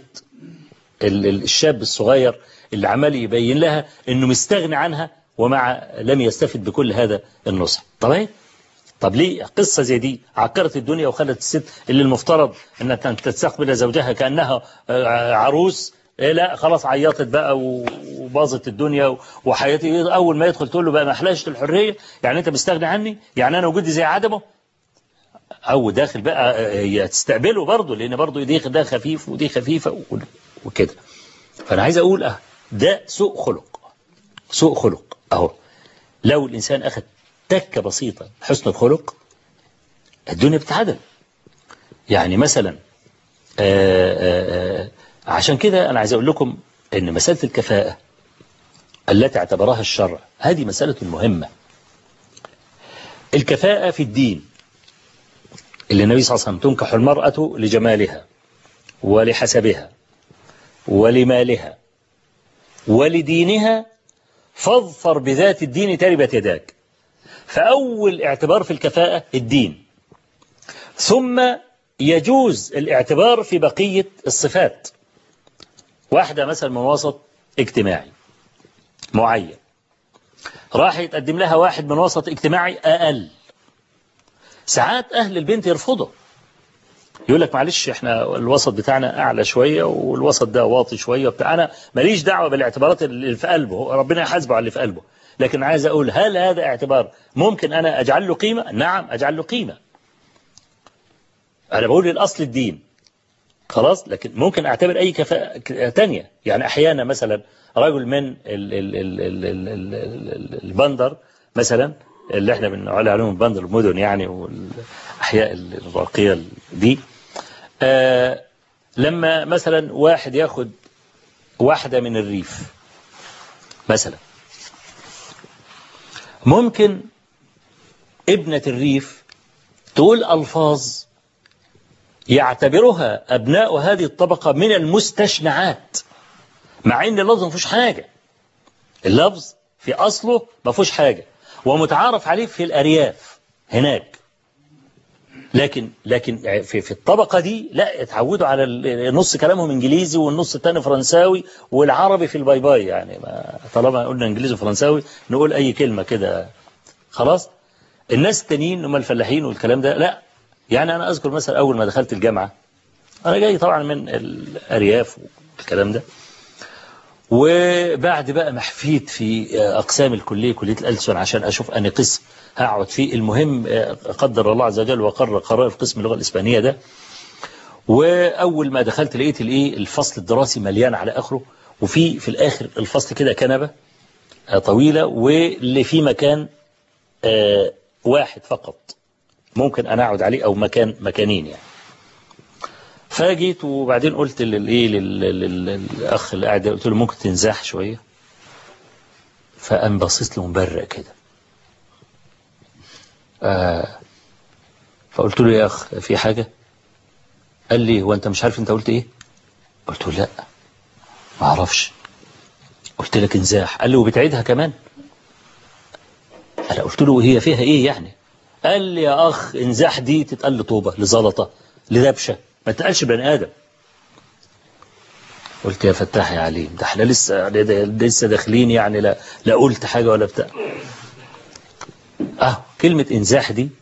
الشاب الصغير اللي عمال يبين لها انه مستغني عنها ومع لم يستفد بكل هذا النصح. طب ليه قصة زي دي عكرت الدنيا وخلت الست اللي المفترض انها تستقبل زوجها كأنها عروس، لا خلاص عيطت بقى وباظت الدنيا وحياتي. اول ما يدخل تقول له بقى ما احلاش الحرية، يعني انت مستغني عني، يعني انا وجودي زي عدمه. او داخل بقى هي تستقبله برضه، لان برضه ده خفيف ودي خفيفة وكده. فانا عايز اقول ده سوء خلق، سوء خلق. اهو لو الانسان اخذ تكة بسيطة حسن الخلق الدنيا بتتعدل. يعني مثلا عشان كده أنا عايز أقول لكم أن مسألة الكفاءة التي اعتبرها الشرع هذه مسألة مهمة. الكفاءة في الدين اللي النبي صلى الله عليه وسلم تنكح المرأة لجمالها ولحسبها ولمالها ولدينها فاظفر بذات الدين تربت يداك. فأول اعتبار في الكفاءة الدين، ثم يجوز الاعتبار في بقية الصفات. واحدة مثلا من وسط اجتماعي معين راح يتقدم لها واحد من وسط اجتماعي أقل، ساعات أهل البنت يرفضوا، يقول لك معلش احنا الوسط بتاعنا أعلى شوية والوسط ده واطي شوية بتاع، أنا ماليش دعوة بالاعتبارات اللي في قلبه، ربنا يحاسبه على اللي في قلبه. لكن عايز أقول هل هذا اعتبار ممكن أنا أجعل له قيمة؟ نعم أجعل له قيمة. أنا بقول الأصل الدين خلاص، لكن ممكن أعتبر أي كفاءة تانية. يعني أحيانا مثلا رجل من البندر مثلا اللي احنا بنقول عليهم البندر المدن يعني والأحياء الراقية دي، لما مثلا واحد ياخد واحدة من الريف مثلا، ممكن ابنة الريف تقول ألفاظ يعتبرها أبناء هذه الطبقة من المستشنعات، مع أن اللفظ ما فيهوش حاجة، اللفظ في أصله ما فيهوش حاجة ومتعارف عليه في الأرياف هناك. لكن في الطبقة دي لا، اتعودوا على نص كلامهم إنجليزي والنص الثاني فرنساوي والعربي في الباي باي، يعني طالما قلنا إنجليزي وفرنساوي نقول أي كلمة كده خلاص. الناس التانيين هم الفلاحين والكلام ده لا. يعني أنا أذكر مثلا أول ما دخلت الجامعة، أنا جاي طبعا من الأرياف والكلام ده، وبعد بقى محفيت في أقسام الكلية، كلية الألسن، عشان أشوف أني قسم هقعد فيه. المهم قدر الله عز وجل وقرر قرار في قسم اللغة الإسبانية ده. وأول ما دخلت لقيت الفصل الدراسي مليان على آخره، وفي الآخر الفصل كده كنبة طويلة واللي في مكان واحد فقط ممكن أنا أقعد عليه أو مكانين يعني. فجيت وبعدين قلت للأخ اللي قاعد قلت له ممكن تنزاح شوية. فقام بصيت له مبرق كده. فقلت له يا أخ في حاجة؟ قال لي هو أنت مش عارف أنت قلت إيه؟ قلت له لا ما أعرفش. قلت لك انزاح. قال لي وبتعيدها كمان؟ أنا قلت له هي فيها إيه يعني؟ قال لي يا أخ انزاح دي تتقال لطوبة لزلطة لدبشة ما تتقالش بني آدم. قلت يا فتاح يا عليم ده احنا لسه داخلين يعني لا قلت حاجة ولا بتاع. كلمة انزاح دي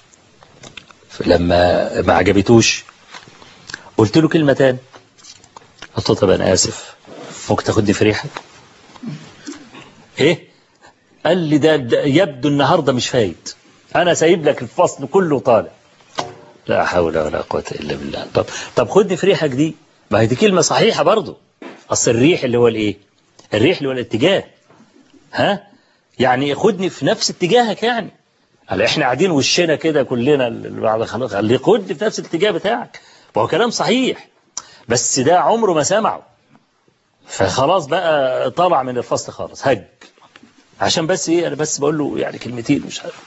لما ما عجبتوش قلت له كلمة تاني. قلت له طب أنا آسف ممكن تاخدني في ريحك؟ إيه؟ قال لي ده يبدو النهاردة مش فايت، أنا سايب لك الفصل كله طالع. لا حول ولا قوة إلا بالله. طب خدني في ريحك دي، ما هي دي كلمة صحيحة برضو. أصل الريح اللي هو الإيه؟ الريح اللي هو الاتجاه. يعني خدني في نفس اتجاهك يعني. هلا احنا قاعدين وشنا كده كلنا بعد خلاص اللي خدني في نفس الاتجاه بتاعك. وهو كلام صحيح بس ده عمره ما سمعه. فخلاص بقى طلع من الفصل خالص هج. عشان بس ايه انا بس بقول له يعني كلمتين مش عارف.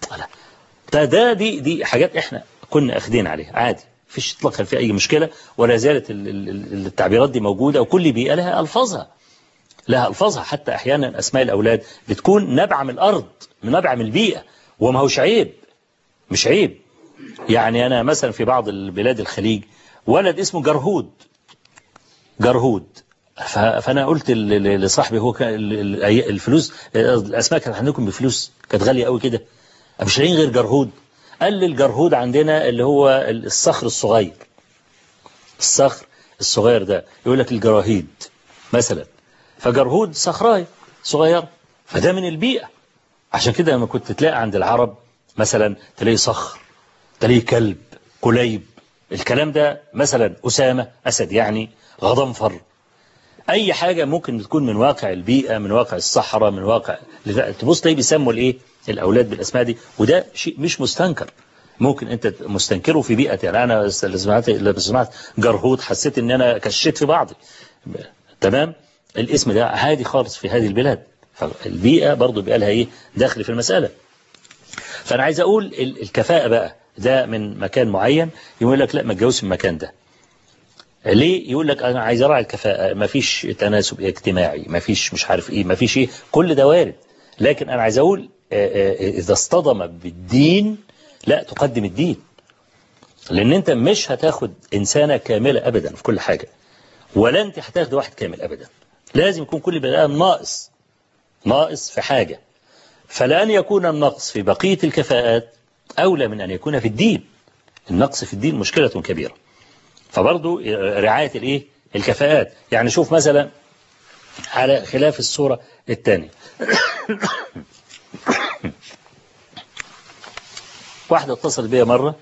دي حاجات احنا كنا اخدين عليها عادي فيش اطلاقا في اي مشكلة ولا زالت التعبيرات دي موجودة وكل بيئة لها الفاظها حتى احيانا اسماء الاولاد بتكون نبع من الارض من نبع من البيئة وما هوش عيب مش عيب. يعني انا مثلا في بعض البلاد الخليج ولد اسمه جرهود. فانا قلت لصاحبي هو الفلوس الاسماء كانت عندكم بفلوس كانت غالية قوي كده مش لاقيين غير جرهود. قال لي الجرهود عندنا اللي هو الصخر الصغير ده يقول لك الجراهيد مثلا. فجرهود صخرايه صغير فده من البيئة. عشان كده لما كنت تلاقي عند العرب مثلا تلاقي صخر تلاقي كلب كليب الكلام ده مثلا أسامة أسد يعني غضنفر أي حاجة ممكن تكون من واقع البيئة من واقع الصحراء من واقع تبص تلاقي بيسموا الإيه الأولاد بالأسماء دي وده شيء مش مستنكر. ممكن أنت مستنكره في بيئة يعني أنا اللي سمعت جرهود حسيت إن أنا كشيت في بعضي تمام. الاسم ده عادي خالص في هذه البلاد. فالبيئة برضو بيبقى لها إيه داخل في المسألة. فأنا عايز أقول الكفاءة بقى ده من مكان معين يقول لك لا ما تجوز في المكان ده. ليه يقول لك أنا عايز أراعي الكفاءة ما فيش تناسب اجتماعي ما فيش مش عارف إيه ما فيش إيه كل ده وارد. لكن أنا عايز أقول إذا اصطدم بالدين لا تقدم الدين لأن أنت مش هتاخد إنسانة كاملة أبدا في كل حاجة ولا أنت هتاخد واحد كامل أبدا. لازم يكون كل بني آدم ناقص في حاجة. فلأن يكون النقص في بقية الكفاءات أولى من أن يكون في الدين. النقص في الدين مشكلة كبيرة. فبرضو رعاية الإيه الكفاءات. يعني شوف مثلا على خلاف الصورة الثانية واحدة اتصل بي مرة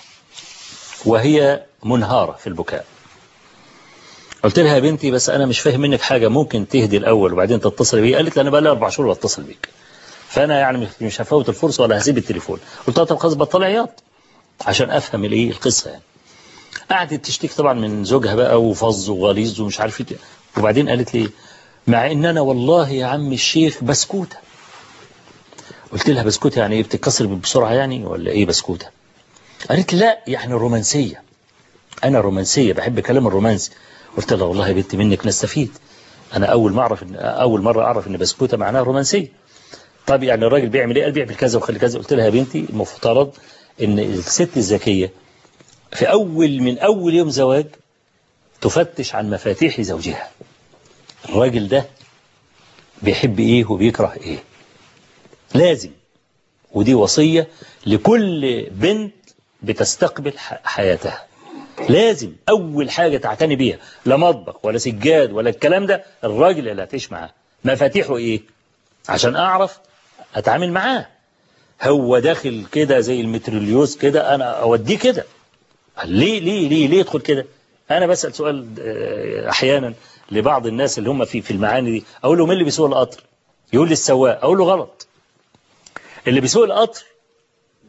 وهي منهارة في البكاء. قلت لها يا بنتي بس أنا مش فاهم منك حاجة ممكن تهدي الأول وبعدين تتصل بي. قالت لي أنا بقى لي 4 شهور بتصل بيك فأنا يعني مش هفوت الفرصة ولا هسيب التليفون. قلت لها طب خلاص بطلع عياط عشان أفهم الإيه القصة يعني. قعدت تشتكي طبعا من زوجها بقى وفظ وغليظ ومش عارف ايه. وبعدين قالت لي مع ان انا والله يا عم الشيخ بسكوتة. قلت لها بسكوتة يعني ايه بتتكسر بسرعة يعني ولا ايه بسكوتة؟ قالت لي لا يعني رومانسية. انا رومانسية بحب كلام الرومانسي. قلت لها والله يا بنتي منك نستفيد. انا اول مرة اعرف ان بسكوتة معناها رومانسية. طب يعني الراجل بيعمل ايه؟ قال بيعمل كذا وخلي كذا. قلت لها يا بنتي المفترض ان الست الذكية في من أول يوم زواج تفتش عن مفاتيح زوجها. الراجل ده بيحب إيه وبيكره إيه لازم. ودي وصية لكل بنت بتستقبل حياتها. لازم أول حاجة تعتني بيها لا مطبخ ولا سجاد ولا الكلام ده. الراجل اللي هتعيش معاه مفاتيحه إيه عشان أعرف أتعامل معاه. هو داخل كده زي المتروليوز كده أنا أوديه كده. ليه يدخل كده؟ أنا بسأل سؤال أحيانا لبعض الناس اللي هم في المعاني دي أقول له مين اللي بيسوق القطر؟ يقول لي السواق. أقول له غلط. اللي بيسوق القطر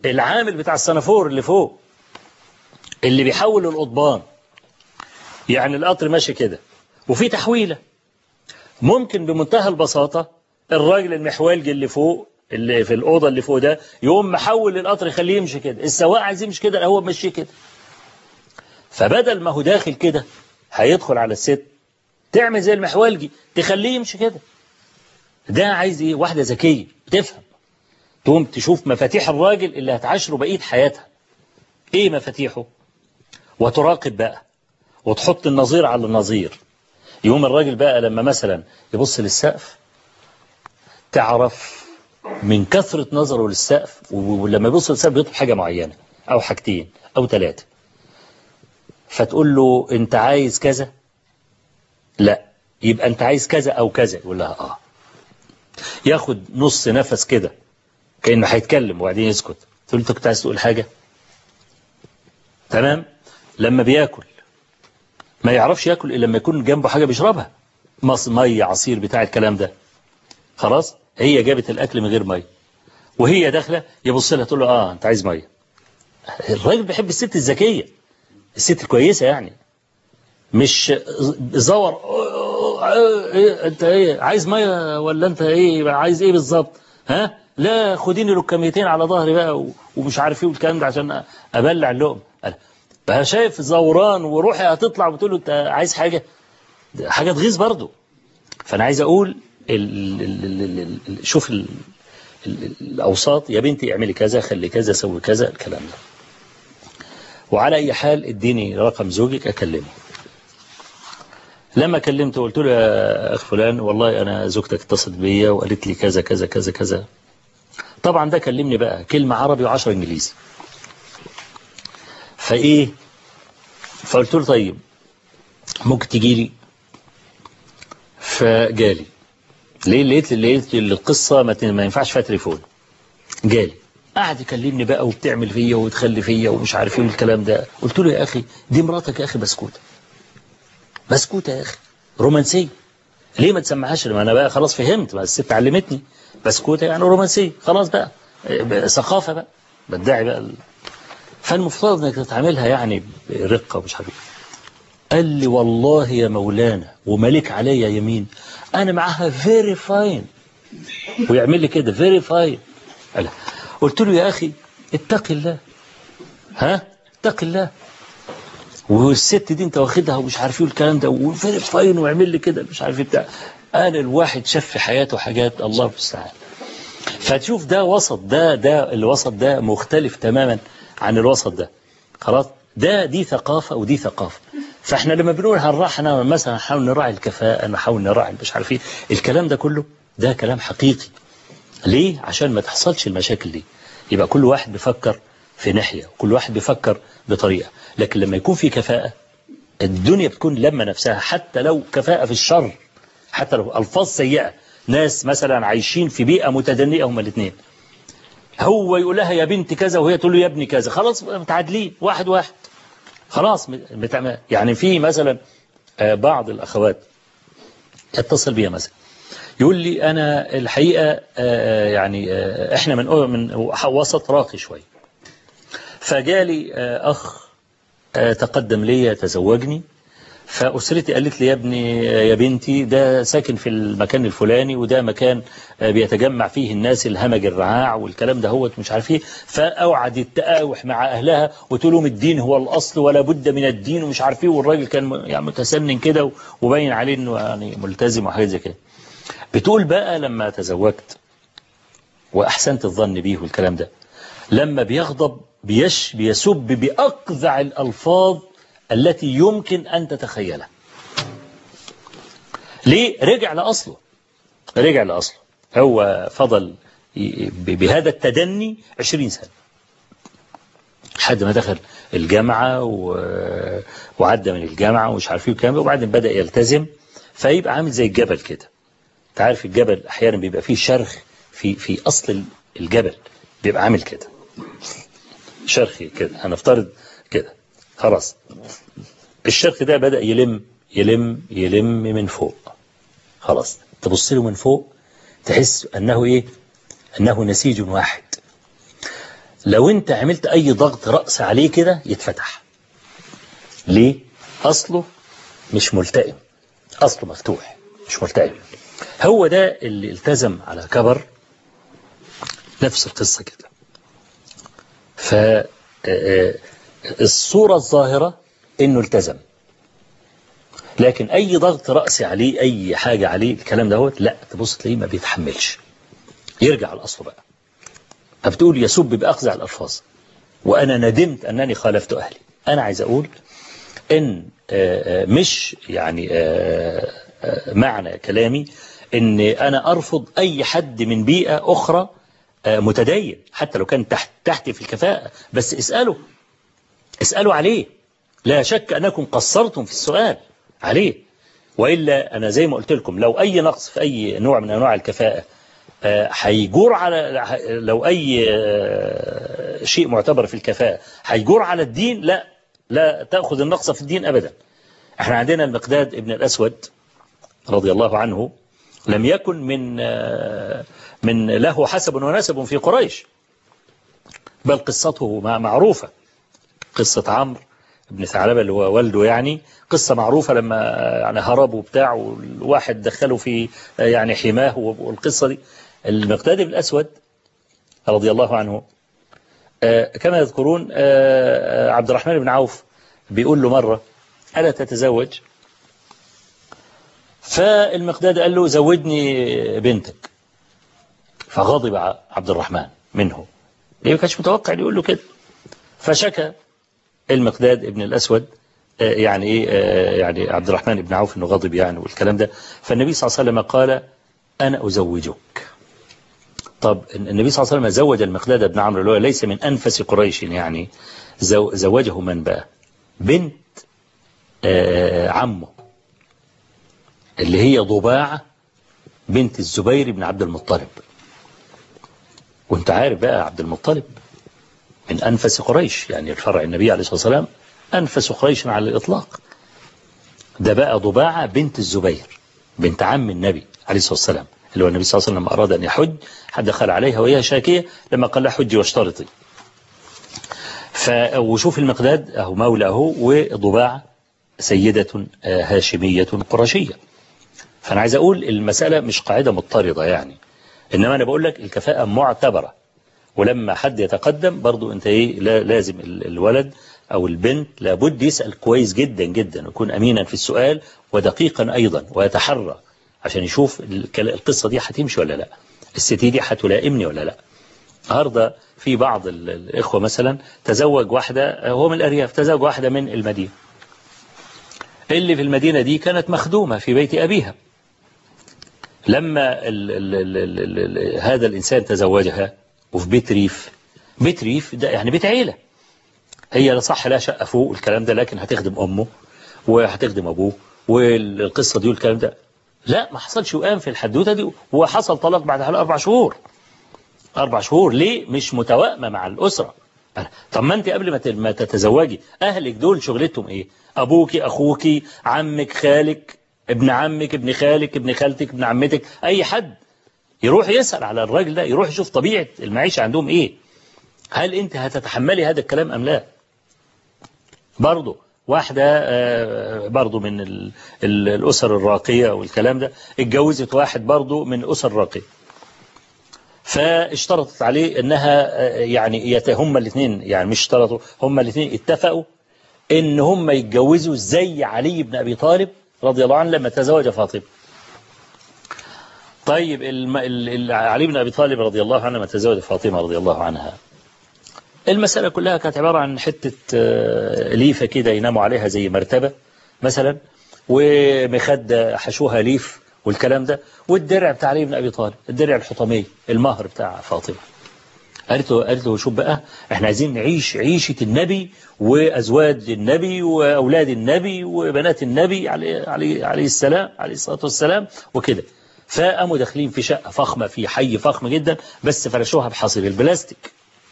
العامل بتاع السنافور اللي فوق اللي بيحول القضبان، يعني القطر ماشي كده وفي تحويلة، ممكن بمنتهى البساطة الراجل المحوالجي اللي فوق اللي في الأوضة اللي فوق ده يقوم محول القطر يخليه يمشي كده، السواق عايز يمشي كده هو ماشي كده. فبدل ما هو داخل كده هيدخل على الست تعمل زي المحوالجي تخليه يمشي كده. ده عايز ايه؟ واحدة ذكية تفهم، تقوم تشوف مفاتيح الراجل اللي هتعاشره بقية حياتها ايه مفاتيحه، وتراقب بقى وتحط النظير على النظير. يوم الراجل بقى لما مثلا يبص للسقف تعرف من كثرة نظره للسقف، ولما يبص للسقف بيطلب حاجة معينة أو حاجتين أو ثلاثة، فتقول له أنت عايز كذا؟ لا. يبقى أنت عايز كذا أو كذا؟ يقول لها آه. ياخد نص نفس كده كأنه هيتكلم وبعدين يسكت، تقول له أنت كنت عايز تقول حاجة؟ تمام. لما بياكل ما يعرفش ياكل إلا لما يكون جنبه حاجة بيشربها، مية عصير بتاع الكلام ده. خلاص هي جابت الأكل من غير مية وهي داخلة يبص لها تقول له آه أنت عايز مية. الراجل بيحب الست الذكية، الست الكويسة يعني، مش زور أنت إيه عايز مية ولا أنت إيه عايز إيه بالظبط؟ ها لا خديني ركميتين على ظهري بقى ومش عارف إيه والكلام ده عشان أبلع اللقم. بقى شايف زوران وروحي هتطلع وتقول له أنت عايز حاجة تغيظ برضه. فأنا عايز أقول شوف الأوساط، يا بنتي اعملي كذا خلي كذا سوي كذا الكلام ده. وعلى أي حال اديني رقم زوجك أكلمه. لما كلمته قلت له يا أخ فلان والله أنا زوجتك اتصلت بيا وقالت لي كذا كذا كذا كذا. طبعا ده كلمني بقى كلمة عربي و10 إنجليزي. فإيه فقلت له طيب ممكن تجي لي؟ فجالي. ليه لقيت القصة ما ينفعش فيها تليفون. جالي قاعد يكلمني بقى وبتعمل فيا وتخلي فيا ومش عارف ايه الكلام ده. قلت له يا أخي دي مراتك يا أخي بسكوتة بسكوتة يا أخي رومانسية، ليه ما تسمعهاش؟ لما أنا بقى خلاص فهمت، ما الست علمتني بسكوتة يعني رومانسية خلاص بقى ثقافة بقى بدعي بقى فالمفترض انك تتعاملها يعني برقة ومش عارف. قال لي والله يا مولانا وملك عليا يمين أنا معاها very fine، ويعمل لي كده very fine. قلت له يا أخي اتق الله، ها اتق الله، والست دي انت واخدها ومش عارف ايه الكلام ده وفيري فاين ويعمل لي كده مش عارف ايه بتاع. أنا الواحد شاف في حياته حاجات الله المستعان. فتشوف ده وسط، ده الوسط ده مختلف تماما عن الوسط ده. خلاص دي ثقافة ودي ثقافة. فاحنا لما بنقول هنراعي مثلا نحاول نراعي الكفاءة نحاول نراعي مش عارف ايه الكلام ده كله، ده كلام حقيقي. ليه؟ عشان ما تحصلش المشاكل دي. يبقى كل واحد بيفكر في ناحية وكل واحد بيفكر بطريقة. لكن لما يكون في كفاءة الدنيا بتكون لما نفسها، حتى لو كفاءة في الشر، حتى لو ألفاظ سيئة، ناس مثلا عايشين في بيئة متدنية هما الاثنين، هو يقول لها يا بنت كذا وهي تقول له يا ابني كذا، خلاص متعادلين واحد خلاص. يعني في مثلا بعض الأخوات يتصل بيها مثلا يقول لي أنا الحقيقة يعني إحنا من وسط راقي شوي، فجالي أخ تقدم لي تزوجني، فأسرتي قالت لي يا ابني يا بنتي ده ساكن في المكان الفلاني وده مكان بيتجمع فيه الناس الهمج الرعاع والكلام ده هو مش عارف ايه. فأوعد التآوح مع أهلها وتقول لهم الدين هو الأصل ولا بد من الدين ومش عارف ايه. والراجل كان يعني متسنن كده وباين عليه انه يعني ملتزم وحاجات زي كده. بتقول بقى لما تزوجت وأحسنت الظن بيه والكلام ده، لما بيغضب بيسب بأقذع الألفاظ التي يمكن أن تتخيلها. ليه؟ رجع لأصله. هو فضل بهذا التدني 20 سنة لحد ما دخل الجامعة وعدى من الجامعة ومش عارف ايه الكلام، وبعدين بدأ يلتزم فيبقى عامل زي الجبل كده. تعرف الجبل أحيانا بيبقى فيه شرخ في أصل الجبل، بيبقى عامل كده شرخي كده، هنفترض كده. خلاص الشرخ ده بدأ يلم من فوق. خلاص تبص له من فوق تحس أنه إيه؟ أنه نسيج واحد. لو انت عملت اي ضغط رأس عليه كده يتفتح. ليه؟ اصله مش ملتئم، اصله مفتوح مش ملتئم. هو ده اللي التزم على كبر نفس القصة كده. فالصورة الظاهرة انه التزم، لكن اي ضغط رأسي عليه، اي حاجة عليه، الكلام ده لا، تبص تلاقيه ما بيتحملش، يرجع الأصل بقى. فبتقول يسب بأخزع الألفاظ وأنا ندمت أنني خالفت أهلي. أنا عايز أقول إن مش يعني معنى كلامي إن أنا أرفض أي حد من بيئة أخرى متدين، حتى لو كان تحتي في الكفاءة، بس اسألوا عليه. لا شك أنكم قصرتم في السؤال عليه، وإلا أنا زي ما قلت لكم لو أي نقص في أي نوع من أنواع الكفاءة هيجور على، لو أي شيء معتبر في الكفاءة هيجور على الدين، لا تأخذ النقص في الدين أبدا. احنا عندنا المقداد ابن الأسود رضي الله عنه لم يكن من له حسب ونسب في قريش، بل قصته معروفة. قصة عمرو ابن ثعلبة اللي هو والده، يعني قصة معروفة لما يعني هربوا بتاع والواحد دخله في يعني حماه، والقصة دي. المقداد بن الأسود رضي الله عنه كما يذكرون عبد الرحمن بن عوف بيقول له مرة ألا تتزوج؟ فالمقداد قال له زوجني بنتك، فغضب عبد الرحمن منه، ليه ما كانش متوقع يقول له كده. فشكى المقداد ابن الأسود يعني ايه يعني عبد الرحمن بن عوف انه غضب يعني والكلام ده. فالنبي صلى الله عليه وسلم قال أنا أزوجك. طب النبي صلى الله عليه وسلم زوج المقداد بن عمرو اللي هو ليس من أنفس قريش، يعني زوجه من بقى؟ بنت عمه اللي هي ضباعة بنت الزبير بن عبد المطلب. وانت عارف بقى عبد المطلب من أنفس قريش، يعني الفرع النبي عليه الصلاة والسلام أنفس قريش على الإطلاق. ده بقى ضباعة بنت الزبير بنت عم النبي عليه الصلاة والسلام، اللي هو النبي صلى الله عليه وسلم لما أراد أن يحج حد دخل عليها وهي شاكية لما قال لها حجي واشترطي. وشوف المقداد أهو مولى أهو، وضباعة سيدة هاشمية قرشية. فأنا عايز أقول المسألة مش قاعدة مضطردة يعني، إنما أنا بقول لك الكفاءة معتبرة. ولما حد يتقدم برضو أنت إيه، لازم الولد أو البنت لابد يسأل كويس جدا جدا، ويكون أمينا في السؤال ودقيقا أيضا، ويتحرى عشان يشوف القصة دي هتمشي ولا لا، الستي دي هتلائمني ولا لا. النهارده في بعض الإخوة مثلا تزوج واحدة، هو من الأرياف، تزوج واحدة من المدينة، اللي في المدينة دي كانت مخدومة في بيت أبيها. لما هذا الإنسان تزوجها وفي بيت ريف، بيت ريف ده يعني بيت عيلة، هي صح لا شقة فوق الكلام ده، لكن هتخدم أمه وهتخدم أبوه والقصة دي والكلام ده. لا، ما حصلش وقام في الحدوتة دي، وحصل طلاق بعد 4 شهور. 4 شهور ليه؟ مش متوائمة مع الأسرة. طب ما أنت قبل ما تتزوجي أهلك دول شغلتهم إيه؟ أبوك، أخوك، عمك، خالك، ابن عمك، ابن خالك، ابن خالتك، ابن عمتك، أي حد يروح يسأل على الراجل ده، يروح يشوف طبيعة المعيشة عندهم إيه. هل أنت هتتحملي هذا الكلام أم لا؟ برضه واحدة برضه من الأسر الراقية والكلام ده اتجوزت واحد برضه من الأسر الراقية، فاشترطت عليه انها يعني هم الاثنين، يعني مش اشترطوا، هم الاثنين اتفقوا ان هم يتجوزوا زي علي بن ابي طالب رضي الله عنه لما تزوج فاطمة. طيب علي بن ابي طالب رضي الله عنه لما تزوج فاطمة رضي الله عنها، المسألة كلها كانت عبارة عن حتة ليفة كده يناموا عليها زي مرتبة مثلا، ومخدة حشوها ليف والكلام ده، والدرع بتاع علي بن أبي طالب، الدرع الحطمية، المهر بتاع فاطمة. قالت له شوف بقى، احنا عايزين نعيش عيشة النبي وأزواج النبي وأولاد النبي وبنات النبي عليه السلام، عليه الصلاة والسلام وكده. فقاموا داخلين في شقة فخمة في حي فخم جدا، بس فرشوها بحصير البلاستيك.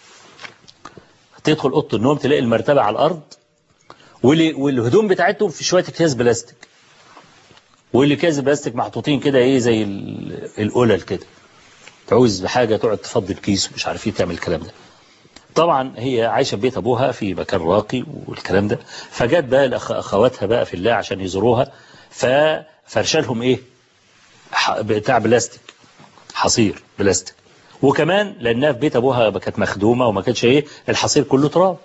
تدخل أوضة النوم تلاقي المرتبة على الأرض، والهدوم بتاعتهم في شوية أكياس بلاستيك، واللي كاس بلاستيك محطوطين كده ايه زي القلل كده، تعوز بحاجة تقعد تفضي الكيس ومش عارف ايه تعمل الكلام ده. طبعا هي عايشة في بيت أبوها في مكان راقي والكلام ده، فجت بقى أخواتها بقى في الله عشان يزوروها، ففرشالهم إيه، بتاع بلاستيك، حصير بلاستيك. وكمان لأنها في بيت أبوها كانت مخدومة وما كانش إيه، الحصير كله تراب،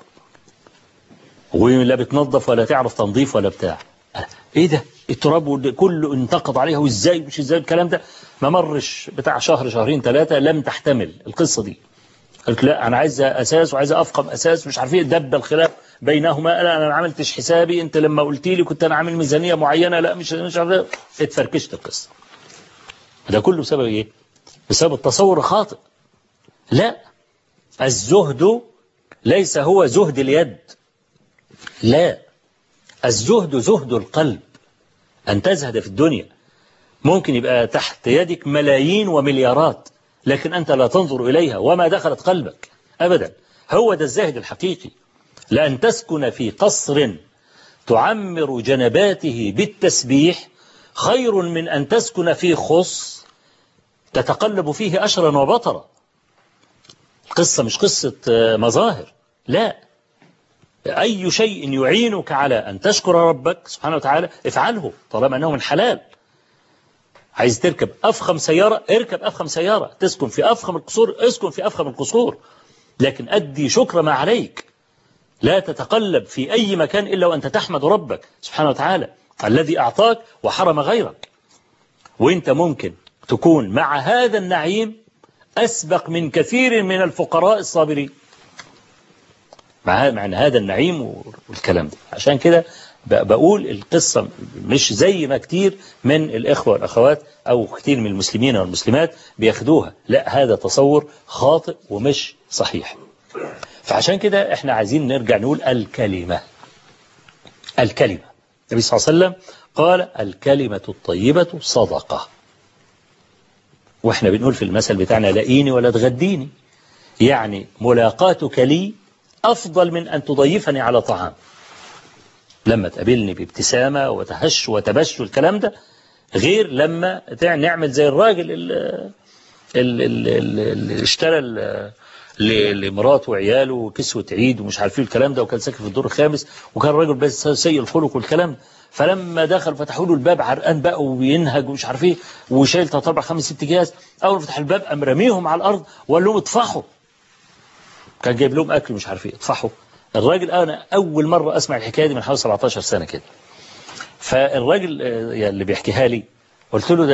ولا بتنظف ولا تعرف تنظيف ولا بتاع. إيه ده التراب كله انتقد عليها، وإزاي مش إزاي الكلام ده. ما مرش بتاع شهر شهرين ثلاثة لم تحتمل القصة دي. قلت لا أنا عايز أساس وعايز أفقم أساس، مش عارف إيه، دب الخلاف بينهما. لا أنا ما عملتش حسابي، أنت لما قلت لي كنت أنا عامل ميزانية معينة، لا مش عارف. اتفركشت القصة. ده كله بسبب إيه؟ بسبب التصور خاطئ. لا، الزهد ليس هو زهد اليد، لا، الزهد زهد القلب. أن تزهد في الدنيا. ممكن يبقى تحت يدك ملايين ومليارات، لكن أنت لا تنظر إليها وما دخلت قلبك أبدا. هو ده الزاهد الحقيقي. لأن تسكن في قصر تعمر جنباته بالتسبيح خير من أن تسكن في خص تتقلب فيه أشرا وبطرا. القصة مش قصة مظاهر، لا، أي شيء يعينك على أن تشكر ربك سبحانه وتعالى افعله طالما أنه من حلال. عايز تركب أفخم سيارة، اركب أفخم سيارة. تسكن في أفخم القصور، اسكن في أفخم القصور، لكن أدي شكر ما عليك. لا تتقلب في أي مكان إلا وأنت تحمد ربك سبحانه وتعالى الذي أعطاك وحرم غيرك. وإنت ممكن تكون مع هذا النعيم أسبق من كثير من الفقراء الصابرين مع هذا النعيم والكلام ده. عشان كده بقول القصة مش زي ما كتير من الإخوة والأخوات أو كتير من المسلمين والمسلمات بياخدوها، لا، هذا تصور خاطئ ومش صحيح. فعشان كده احنا عايزين نرجع نقول الكلمة. الكلمة، النبي صلى الله عليه وسلم قال الكلمة الطيبة صدقة. واحنا بنقول في المثل بتاعنا لاقيني ولا تغديني، يعني ملاقاتك لي أفضل من أن تضيفني على طعام. لما تقابلني بابتسامة وتهش وتبش والكلام ده، غير لما نعمل زي الراجل اللي اشترى لمراته وعياله كسوة عيد ومش عارفين الكلام ده، وكان ساكن في الدور الخامس، وكان راجل بس سيء الخلق والكلام ده. فلما دخل فتحوا له الباب عرقان بقى وبينهج ومش عارف ايه، وشايل 3 4 5 6 جهاز. اول ما فتح الباب قام رميهم على الارض وقال لهم اطفحوا. كان جايب لهم اكل مش عارف ايه، اطفحوا. الراجل انا اول مرة اسمع الحكاية دي من حوالي 17 سنة كده. فالراجل اللي بيحكيها لي قلت له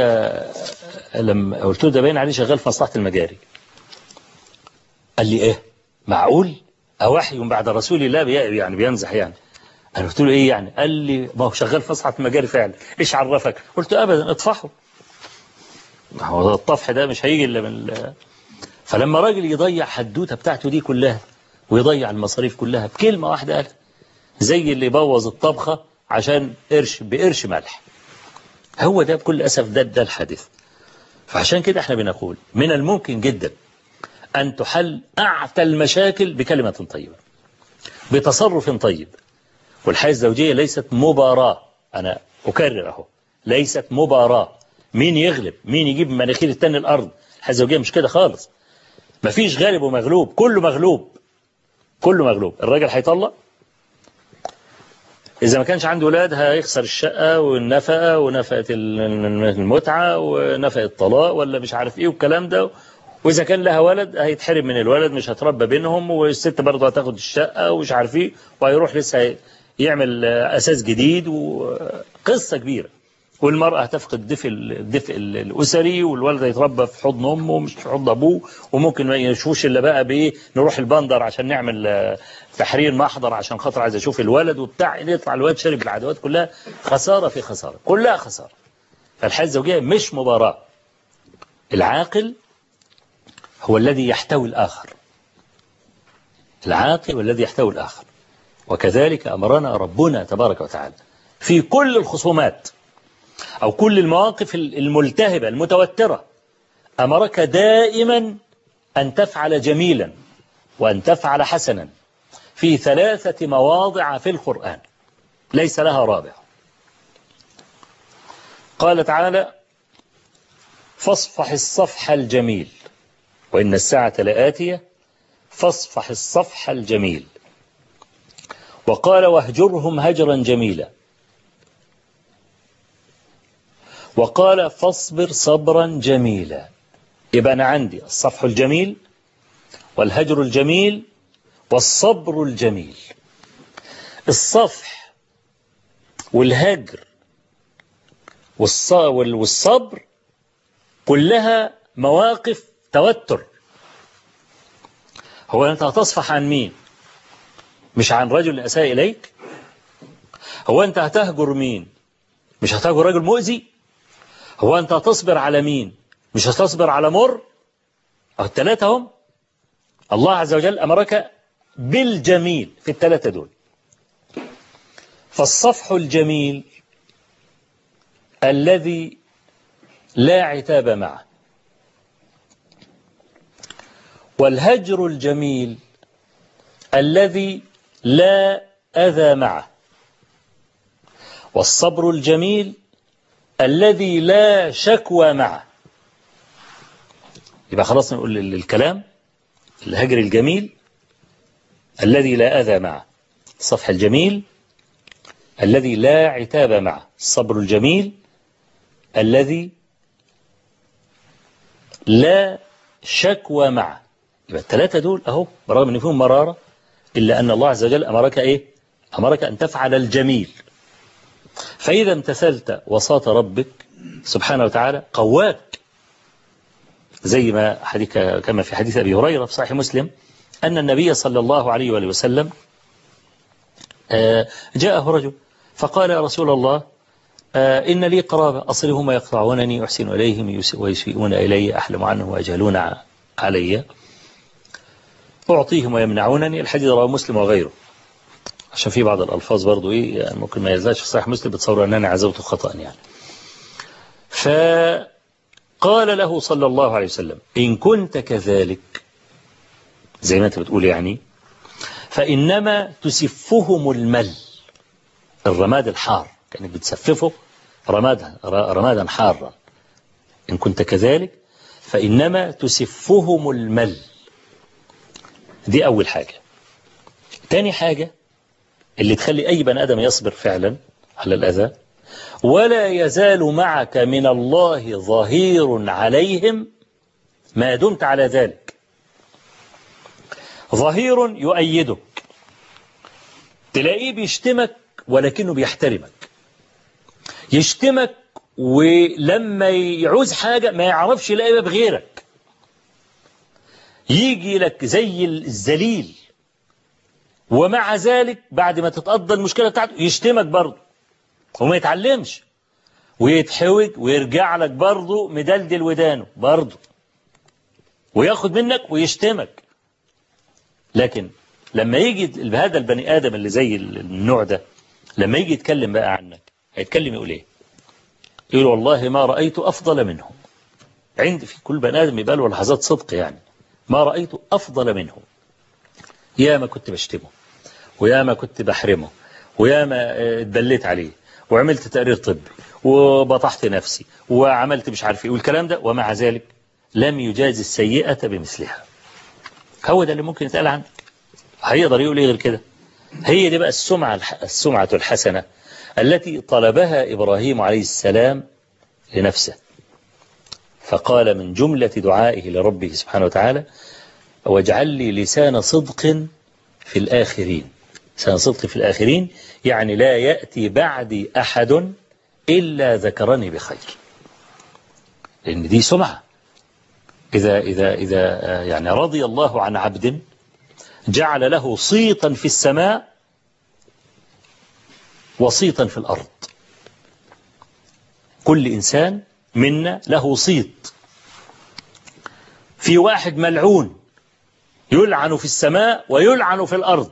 ده باين عليه شغال في مصلحة المجاري. قال لي ايه معقول؟ أوحي بعد رسول الله يعني بيمزح يعني. أنا قلت له إيه يعني؟ قال لي ما هو شغال في مصلحة المجاري فعلا. إيش عرفك؟ قلت أبدا اطفحوا. هو الطفح ده مش هيجي إلا من فلما راجل يضيع حدوته بتاعته دي كلها ويضيع المصاريف كلها بكلمة واحدة قال، زي اللي يبوظ الطبخة عشان بقرش ملح. هو ده بكل أسف ده الحادث. فعشان كده احنا بنقول من الممكن جدا أن تحل أعتى المشاكل بكلمة طيبة، بتصرف طيب. والحياة الزوجية ليست مباراة، أنا أكرر أهو، ليست مباراة مين يغلب مين يجيب مناخير التاني الأرض. الحياة الزوجية مش كده خالص. مفيش غالب ومغلوب، كله مغلوب، كله مغلوب. الراجل هيطلق إذا ما كانش عنده ولاد، هيخسر الشقة والنفقة ونفقة المتعة ونفقة الطلاق ولا مش عارف إيه والكلام ده. وإذا كان لها ولد هيتحرم من الولد، مش هتربى بينهم، والست برضه هتاخد الشقة ومش عارف إيه، وهيروح لسه يعمل أساس جديد وقصة كبيرة. والمرأة هتفقد الدفء الأسري، والولد هيتربى في حضن أمه ومش في حضن أبوه، وممكن ما يشوفش إلا بقى بإيه، نروح البندر عشان نعمل تحرير محضر عشان خاطر عايز أشوف الولد وبتاع، يطلع الولد شارب العدوات كلها. خسارة في خسارة، كلها خسارة. فالحياة الزوجية مش مباراة. العاقل هو الذي يحتوي الآخر، العاقل والذي يحتوي الآخر. وكذلك أمرنا ربنا تبارك وتعالى في كل الخصومات أو كل المواقف الملتهبة المتوترة. أمرك دائما أن تفعل جميلا وأن تفعل حسنا في 3 مواضع في القرآن ليس لها رابع. قال تعالى فاصفح الصفح الجميل وإن الساعة لآتية فاصفح الصفح الجميل. وقال واهجرهم هجرا جميلا. وقال فاصبر صبرا جميلا. يبقى أنا عندي الصفح الجميل والهجر الجميل والصبر الجميل. الصفح والهجر والصبر كلها مواقف توتر. هو أنت هتصفح عن مين؟ مش عن رجل أساء إليك؟ هو أنت هتهجر مين؟ مش هتهجر رجل مؤذي؟ هو أنت هتصبر على مين؟ مش هتصبر على مر؟ الثلاثة هم. الله عز وجل أمرك بالجميل في الثلاثة دول. فالصفح الجميل الذي لا عتاب معه، والهجر الجميل الذي لا أذى معه، والصبر الجميل الذي لا شكوى معه. يبقى خلاص نقول الكلام: الهجر الجميل الذي لا أذى معه، الصفح الجميل الذي لا عتاب معه، الصبر الجميل الذي لا شكوى معه. يبقى الثلاثة دول أهو، برغم أن فيهم مرارة، إلا أن الله عز وجل أمرك إيه؟ أمرك أن تفعل الجميل. فإذا امتثلت وصاة ربك سبحانه وتعالى قواك، زي ما كما في حديث أبي هريرة في صحيح مسلم أن النبي صلى الله عليه وآله وسلم جاءه رجل فقال: يا رسول الله، إن لي قرابة أصلهم ويقطعونني، أحسن إليهم ويسيئون إلي، أحلم عنهم ويجهلون علي، أعطيهم ويمنعونني. الحديث رواه مسلم وغيره، عشان في بعض الألفاظ برضو يعني ممكن ما يلزاش في صحيح مسلم بتصور أنني عزوت خطأ يعني. فقال له صلى الله عليه وسلم: إن كنت كذلك زي ما أنت بتقول يعني، فإنما تسفهم المل، الرماد الحار، كانت بتسففه رمادا حارا. إن كنت كذلك فإنما تسفهم المل. دي أول حاجة. تاني حاجة اللي تخلي أي بني آدم يصبر فعلا على الأذى: ولا يزال معك من الله ظهير عليهم ما دمت على ذلك. ظهير يؤيدك، تلاقيه بيشتمك ولكنه بيحترمك، يشتمك ولما يعوز حاجة ما يعرفش يلاقيها بغيرك، يجي لك زي الذليل، ومع ذلك بعد ما تتقضى المشكلة بتاعته يشتمك برضه وما يتعلمش، ويتحوج ويرجع لك برضه مدلدل ودانه برضه، وياخد منك ويشتمك. لكن لما يجي هذا البني آدم اللي زي النوع ده، لما يجي يتكلم بقى عنك، هيتكلم يقول ايه؟ يقول: والله ما رأيت أفضل منه. عندي في كل بني آدم يبقى له لحظات صدق يعني، ما رأيت أفضل منه. يا ما كنت بشتمه، ويا ما كنت بحرمه، ويا ما اتبليت عليه، وعملت تقرير طبي، وبطحت نفسي، وعملت مش عارف ايه والكلام ده، ومع ذلك لم يجاز السيئة بمثلها. هو ده اللي ممكن يتقال عنك. هيقدر يقول ايه غير كده؟ هي دي بقى السمعة الحسنة التي طلبها إبراهيم عليه السلام لنفسه. فقال من جملة دعائه لربه سبحانه وتعالى: واجعل لي لسان صدق في الآخرين. لسان صدق في الآخرين يعني لا يأتي بعدي أحد إلا ذكرني بخير. لأن دي سمعة. إذا يعني رضي الله عن عبد جعل له صيتا في السماء وصيتا في الأرض. كل إنسان منا له صيت. في واحد ملعون يلعن في السماء ويلعن في الأرض،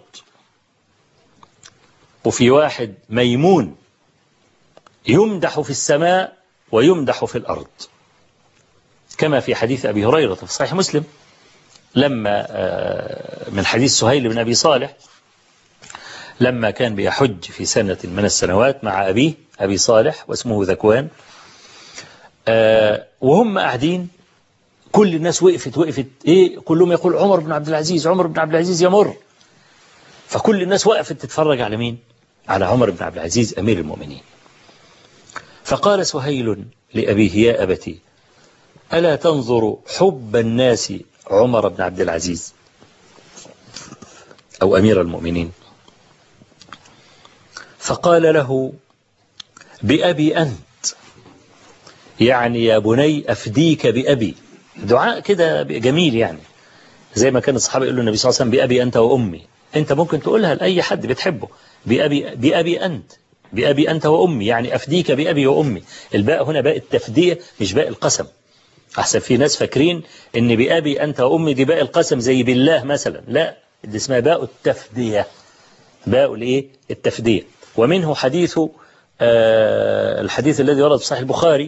وفي واحد ميمون يمدح في السماء ويمدح في الأرض، كما في حديث أبي هريرة في صحيح مسلم لما من حديث سهيل بن أبي صالح لما كان بيحج في سنة من السنوات مع أبيه أبي صالح واسمه ذكوان، وهم قاعدين كل الناس وقفت إيه، كلهم يقول عمر بن عبد العزيز، عمر بن عبد العزيز يمر. فكل الناس وقفت تتفرج على مين؟ على عمر بن عبد العزيز أمير المؤمنين. فقال سهيل لأبيه يا أبتي ألا تنظر حب الناس عمر بن عبد العزيز أو أمير المؤمنين؟ فقال له بأبي أنت، يعني يا بني أفديك بأبي. دعاء كده جميل، يعني زي ما كان الصحابة يقولوا النبي صلى الله عليه وسلم بأبي أنت وأمي. أنت ممكن تقولها لأي حد بتحبه، بأبي أنت، بأبي أنت وأمي، يعني أفديك بأبي وأمي. الباء هنا باء التفدية مش باء القسم. أحسن في ناس فاكرين إن بأبي أنت وأمي دي باء القسم زي بالله مثلا، لا، دي اسمها باء التفدية، باء الإيه؟ التفدية. ومنه حديث الحديث الذي ورد في صحيح البخاري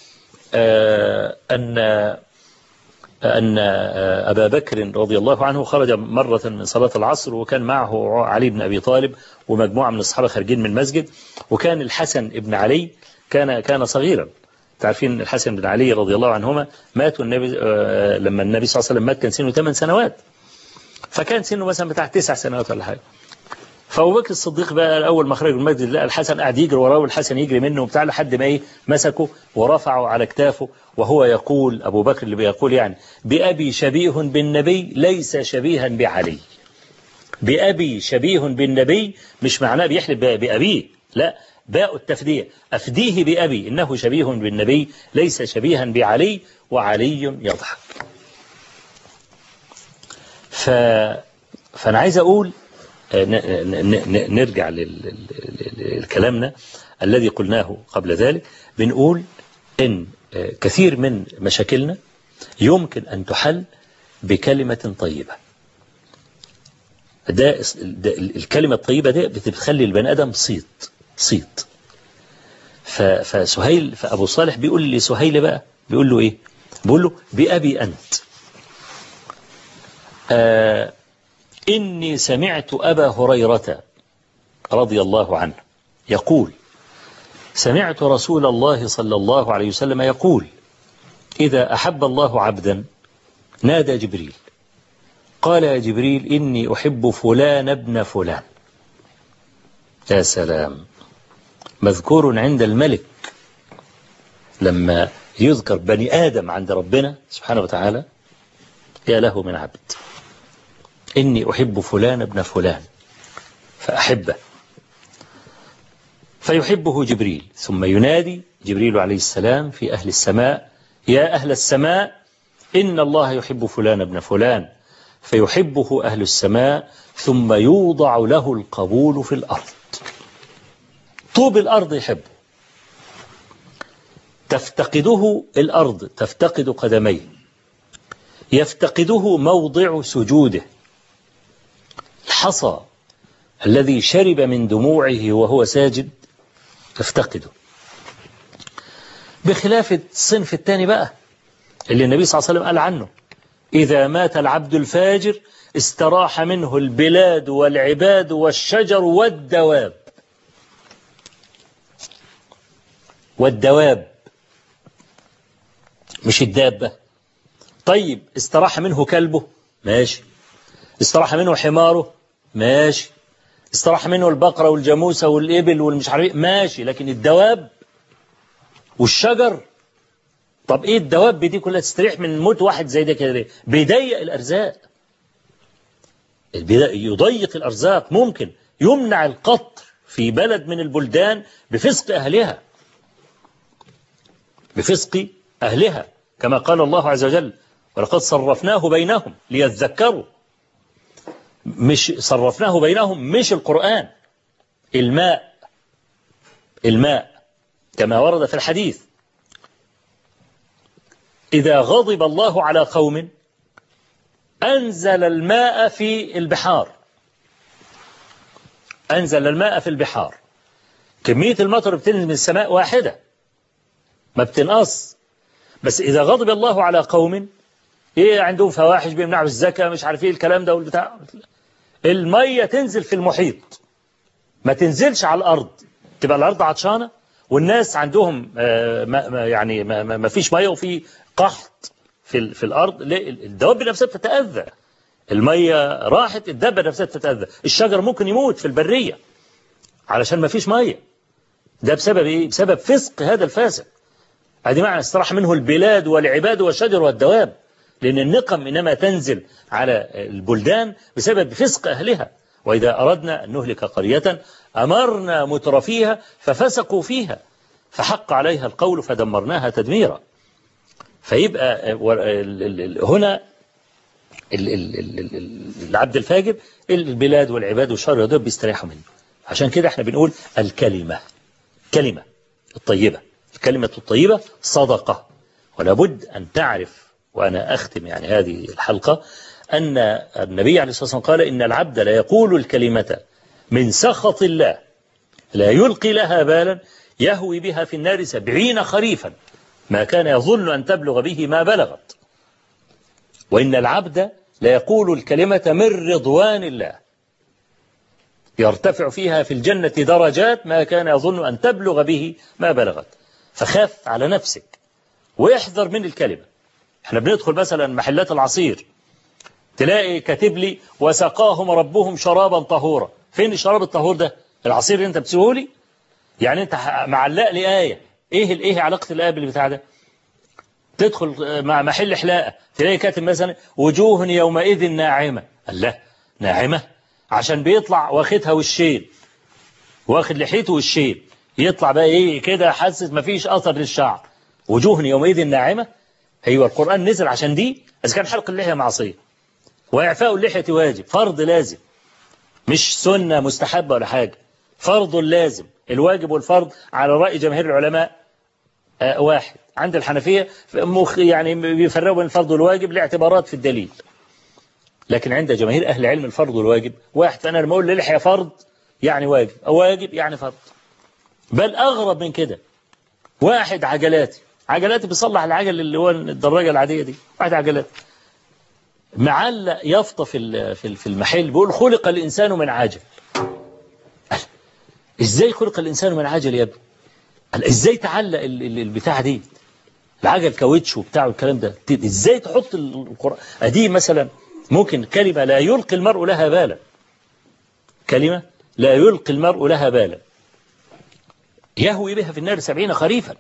أن أبا بكر رضي الله عنه خرج مرة من صلاة العصر، وكان معه علي بن أبي طالب ومجموعة من الصحابة خارجين من المسجد، وكان الحسن بن علي كان صغيرا. تعرفين الحسن بن علي رضي الله عنهما ماتوا النبي لما النبي صلى الله عليه وسلم مات كان سنه 8 سنوات، فكان سنه مثلا بتاع 9 سنوات ولا حاجة. فأبو بكر الصديق بقى أول ما خرج من المسجد لقى الحسن قاعد يجري وراه، والحسن يجري منه وبتاع، لحد ما مسكه ورفعه على كتافه، وهو يقول أبو بكر اللي بيقول يعني بأبي شبيه بالنبي ليس شبيها بعلي. بأبي شبيه بالنبي مش معناه بيحلف بأبيه، لا، باء التفدية، أفديه بأبي إنه شبيه بالنبي ليس شبيها بعلي وعلي يضحك. فأنا عايز أقول نرجع لكلامنا الذي قلناه قبل ذلك. بنقول إن كثير من مشاكلنا يمكن أن تحل بكلمة طيبة. الكلمة الطيبة دي بتخلي البني آدم صيت. فأبو صالح بيقول لسهيل بقى، بيقول له إيه؟ بيقول له بأبي أنت إني سمعت أبا هريرة رضي الله عنه يقول سمعت رسول الله صلى الله عليه وسلم يقول إذا أحب الله عبدا نادى جبريل قال يا جبريل إني أحب فلان ابن فلان. يا سلام، مذكور عند الملك لما يذكر بني آدم عند ربنا سبحانه وتعالى يا له من عبد، إني أحب فلان ابن فلان فأحبه، فيحبه جبريل، ثم ينادي جبريل عليه السلام في أهل السماء يا أهل السماء إن الله يحب فلان ابن فلان، فيحبه أهل السماء، ثم يوضع له القبول في الأرض. طوب الأرض يحبه، تفتقده الأرض، تفتقد قدميه، يفتقده موضع سجوده، الحصى الذي شرب من دموعه وهو ساجد تفتقده. بخلاف الصنف الثاني بقى اللي النبي صلى الله عليه وسلم قال عنه إذا مات العبد الفاجر استراح منه البلاد والعباد والشجر والدواب مش الدابة. طيب استراح منه كلبه ماشي، استراح منه حماره ماشي، استراح منه البقرة والجاموسة والإبل والمش عارف ماشي، لكن الدواب والشجر، طب ايه الدواب دي كلها تستريح من موت واحد زي ده كده ليه؟ بيضيق الأرزاق، يضيق الأرزاق، ممكن يمنع القطر في بلد من البلدان بفسق أهلها، بفسق أهلها، كما قال الله عز وجل ولقد صرفناه بينهم ليذكروا. مش صرفناه بينهم، مش القرآن، الماء كما ورد في الحديث إذا غضب الله على قوم أنزل الماء في البحار، أنزل الماء في البحار، كمية المطر بتنزل من السماء واحدة ما بتنقص، بس إذا غضب الله على قوم إيه عندهم فواحش بيمنعوا الزكاة مش عارف إيه الكلام ده والبتاع، المية تنزل في المحيط ما تنزلش على الأرض، تبقى الأرض عطشانة والناس عندهم يعني ما فيش مية وفي قحط في الأرض، الدواب نفسها بتتأذى، المية راحت الدابة نفسها بتتأذى، الشجر ممكن يموت في البرية علشان ما فيش مية. ده بسبب إيه؟ بسبب فسق هذا الفاسق. هذه معنى استراح منه البلاد والعباد والشجر والدواب، لأن النقم إنما تنزل على البلدان بسبب فسق أهلها. وإذا أردنا أن نهلك قرية أمرنا مترفيها ففسقوا فيها فحق عليها القول فدمرناها تدميرا. فيبقى هنا العبد الفاجر البلاد والعباد والشر دول بيستريحوا منه. عشان كده احنا بنقول كلمة الطيبة، الكلمة الطيبة صدقة. ولا بد أن تعرف، وأنا أختم يعني هذه الحلقة، أن النبي عليه الصلاة والسلام قال إن العبد لا يقول الكلمة من سخط الله لا يلقي لها بالا يهوي بها في النار 70 خريفا ما كان يظن أن تبلغ به ما بلغت. وإن العبد لا يقول الكلمة من رضوان الله يرتفع فيها في الجنة درجات ما كان يظن أن تبلغ به ما بلغت. فخاف على نفسك ويحذر من الكلمة. احنا بندخل مثلا محلات العصير تلاقي كاتب لي وسقاهم ربهم شرابا طهورا. فين الشراب الطهور ده؟ العصير اللي انت بتسويه لي؟ يعني انت معلق لي آية، ايه علاقة الآية بالبتاع ده؟ تدخل مع محل حلاقة تلاقي كاتب مثلا وجوه يومئذ ناعمة. الله، ناعمة عشان بيطلع واخدها والشيل، واخد لحيته والشيل، يطلع بقى ايه كده حاسس مفيش أثر للشعر. وجوه يومئذ ناعمة. ايوه القرآن نزل عشان دي. إذا كان حلق اللحية معصية وإعفاء اللحية واجب، فرض لازم، مش سنة مستحبة ولا حاجة، فرض لازم. الواجب والفرض على رأي جماهير العلماء واحد. عند الحنفية يعني بيفرقوا بين الفرض والواجب لاعتبارات في الدليل، لكن عند جماهير أهل العلم الفرض والواجب واحد. فأنا لما أقول للحية فرض يعني واجب، أو واجب يعني فرض. بل أغرب من كده، واحد عجلاتي بيصلح العجل اللي هو الدراجة العادية دي، واحد عجلاتي معلق يافطة في المحل بيقول خلق الإنسان من عجل. إزاي خلق الإنسان من عجل يا ابني؟ إزاي تعلق البتاع دي، العجل كاوتش وبتاع والكلام ده، إزاي تحط القرآن دي مثلا؟ ممكن كلمة لا يلقي المرء لها بالا، كلمة لا يلقي المرء لها بالا يهوي بها في النار 70 خريفا.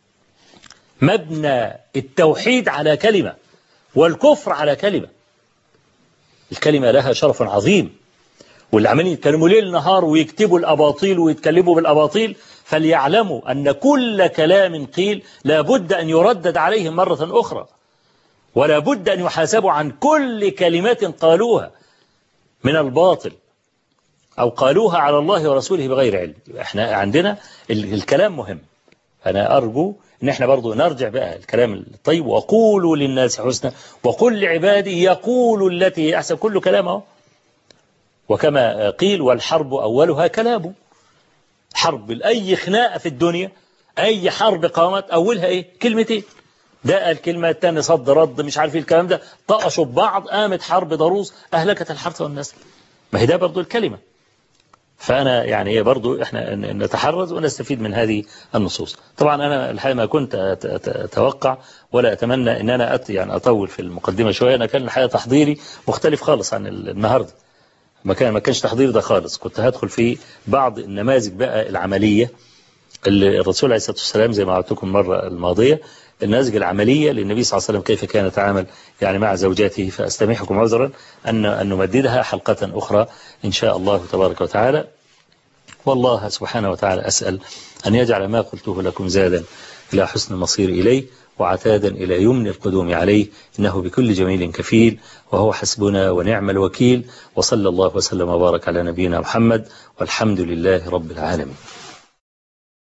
مبنى التوحيد على كلمة والكفر على كلمة. الكلمة لها شرف عظيم، واللي عمالين يتكلموا ليل نهار ويكتبوا الأباطيل ويتكلموا بالأباطيل فليعلموا أن كل كلام قيل لا بد أن يردد عليهم مرة أخرى، ولا بد أن يحاسبوا عن كل كلمات قالوها من الباطل أو قالوها على الله ورسوله بغير علم. احنا عندنا الكلام مهم. أنا أرجو إن احنا برضو نرجع بقى الكلام الطيب، وقولوا للناس حسنا وقل لعبادي يقولوا التي هي أحسن، كله كلامه. وكما قيل والحرب أولها كلامه. حرب أي خناقة في الدنيا، أي حرب قامت أولها إيه؟ كلمتين. ده الكلمة الثانية صد رد مش عارف الكلام ده، طقشوا ببعض قامت حرب ضروس أهلكت الحرث والنسل. ما هي ده برضو الكلمة. فأنا يعني برضو إحنا نتحرز ونستفيد من هذه النصوص. طبعا أنا الحقيقة ما كنت أتوقع ولا أتمنى أن أنا يعني أطول في المقدمة شوية. أنا كان الحقيقة تحضيري مختلف خالص عن النهاردة، ما كانش تحضير ده خالص. كنت هدخل في بعض النماذج بقى العملية اللي الرسول عليه الصلاة والسلام زي ما عودتكم المرة الماضية، النماذج العملية للنبي صلى الله عليه وسلم كيف كان يتعامل يعني مع زوجاته. فأستميحكم عذرا أن نمددها حلقة أخرى إن شاء الله تبارك وتعالى. والله سبحانه وتعالى أسأل أن يجعل ما قلته لكم زادا إلى حسن المصير إليه وعتادا إلى يمن القدوم عليه، إنه بكل جميل كفيل وهو حسبنا ونعم الوكيل. وصلى الله وسلم وبارك على نبينا محمد والحمد لله رب العالمين.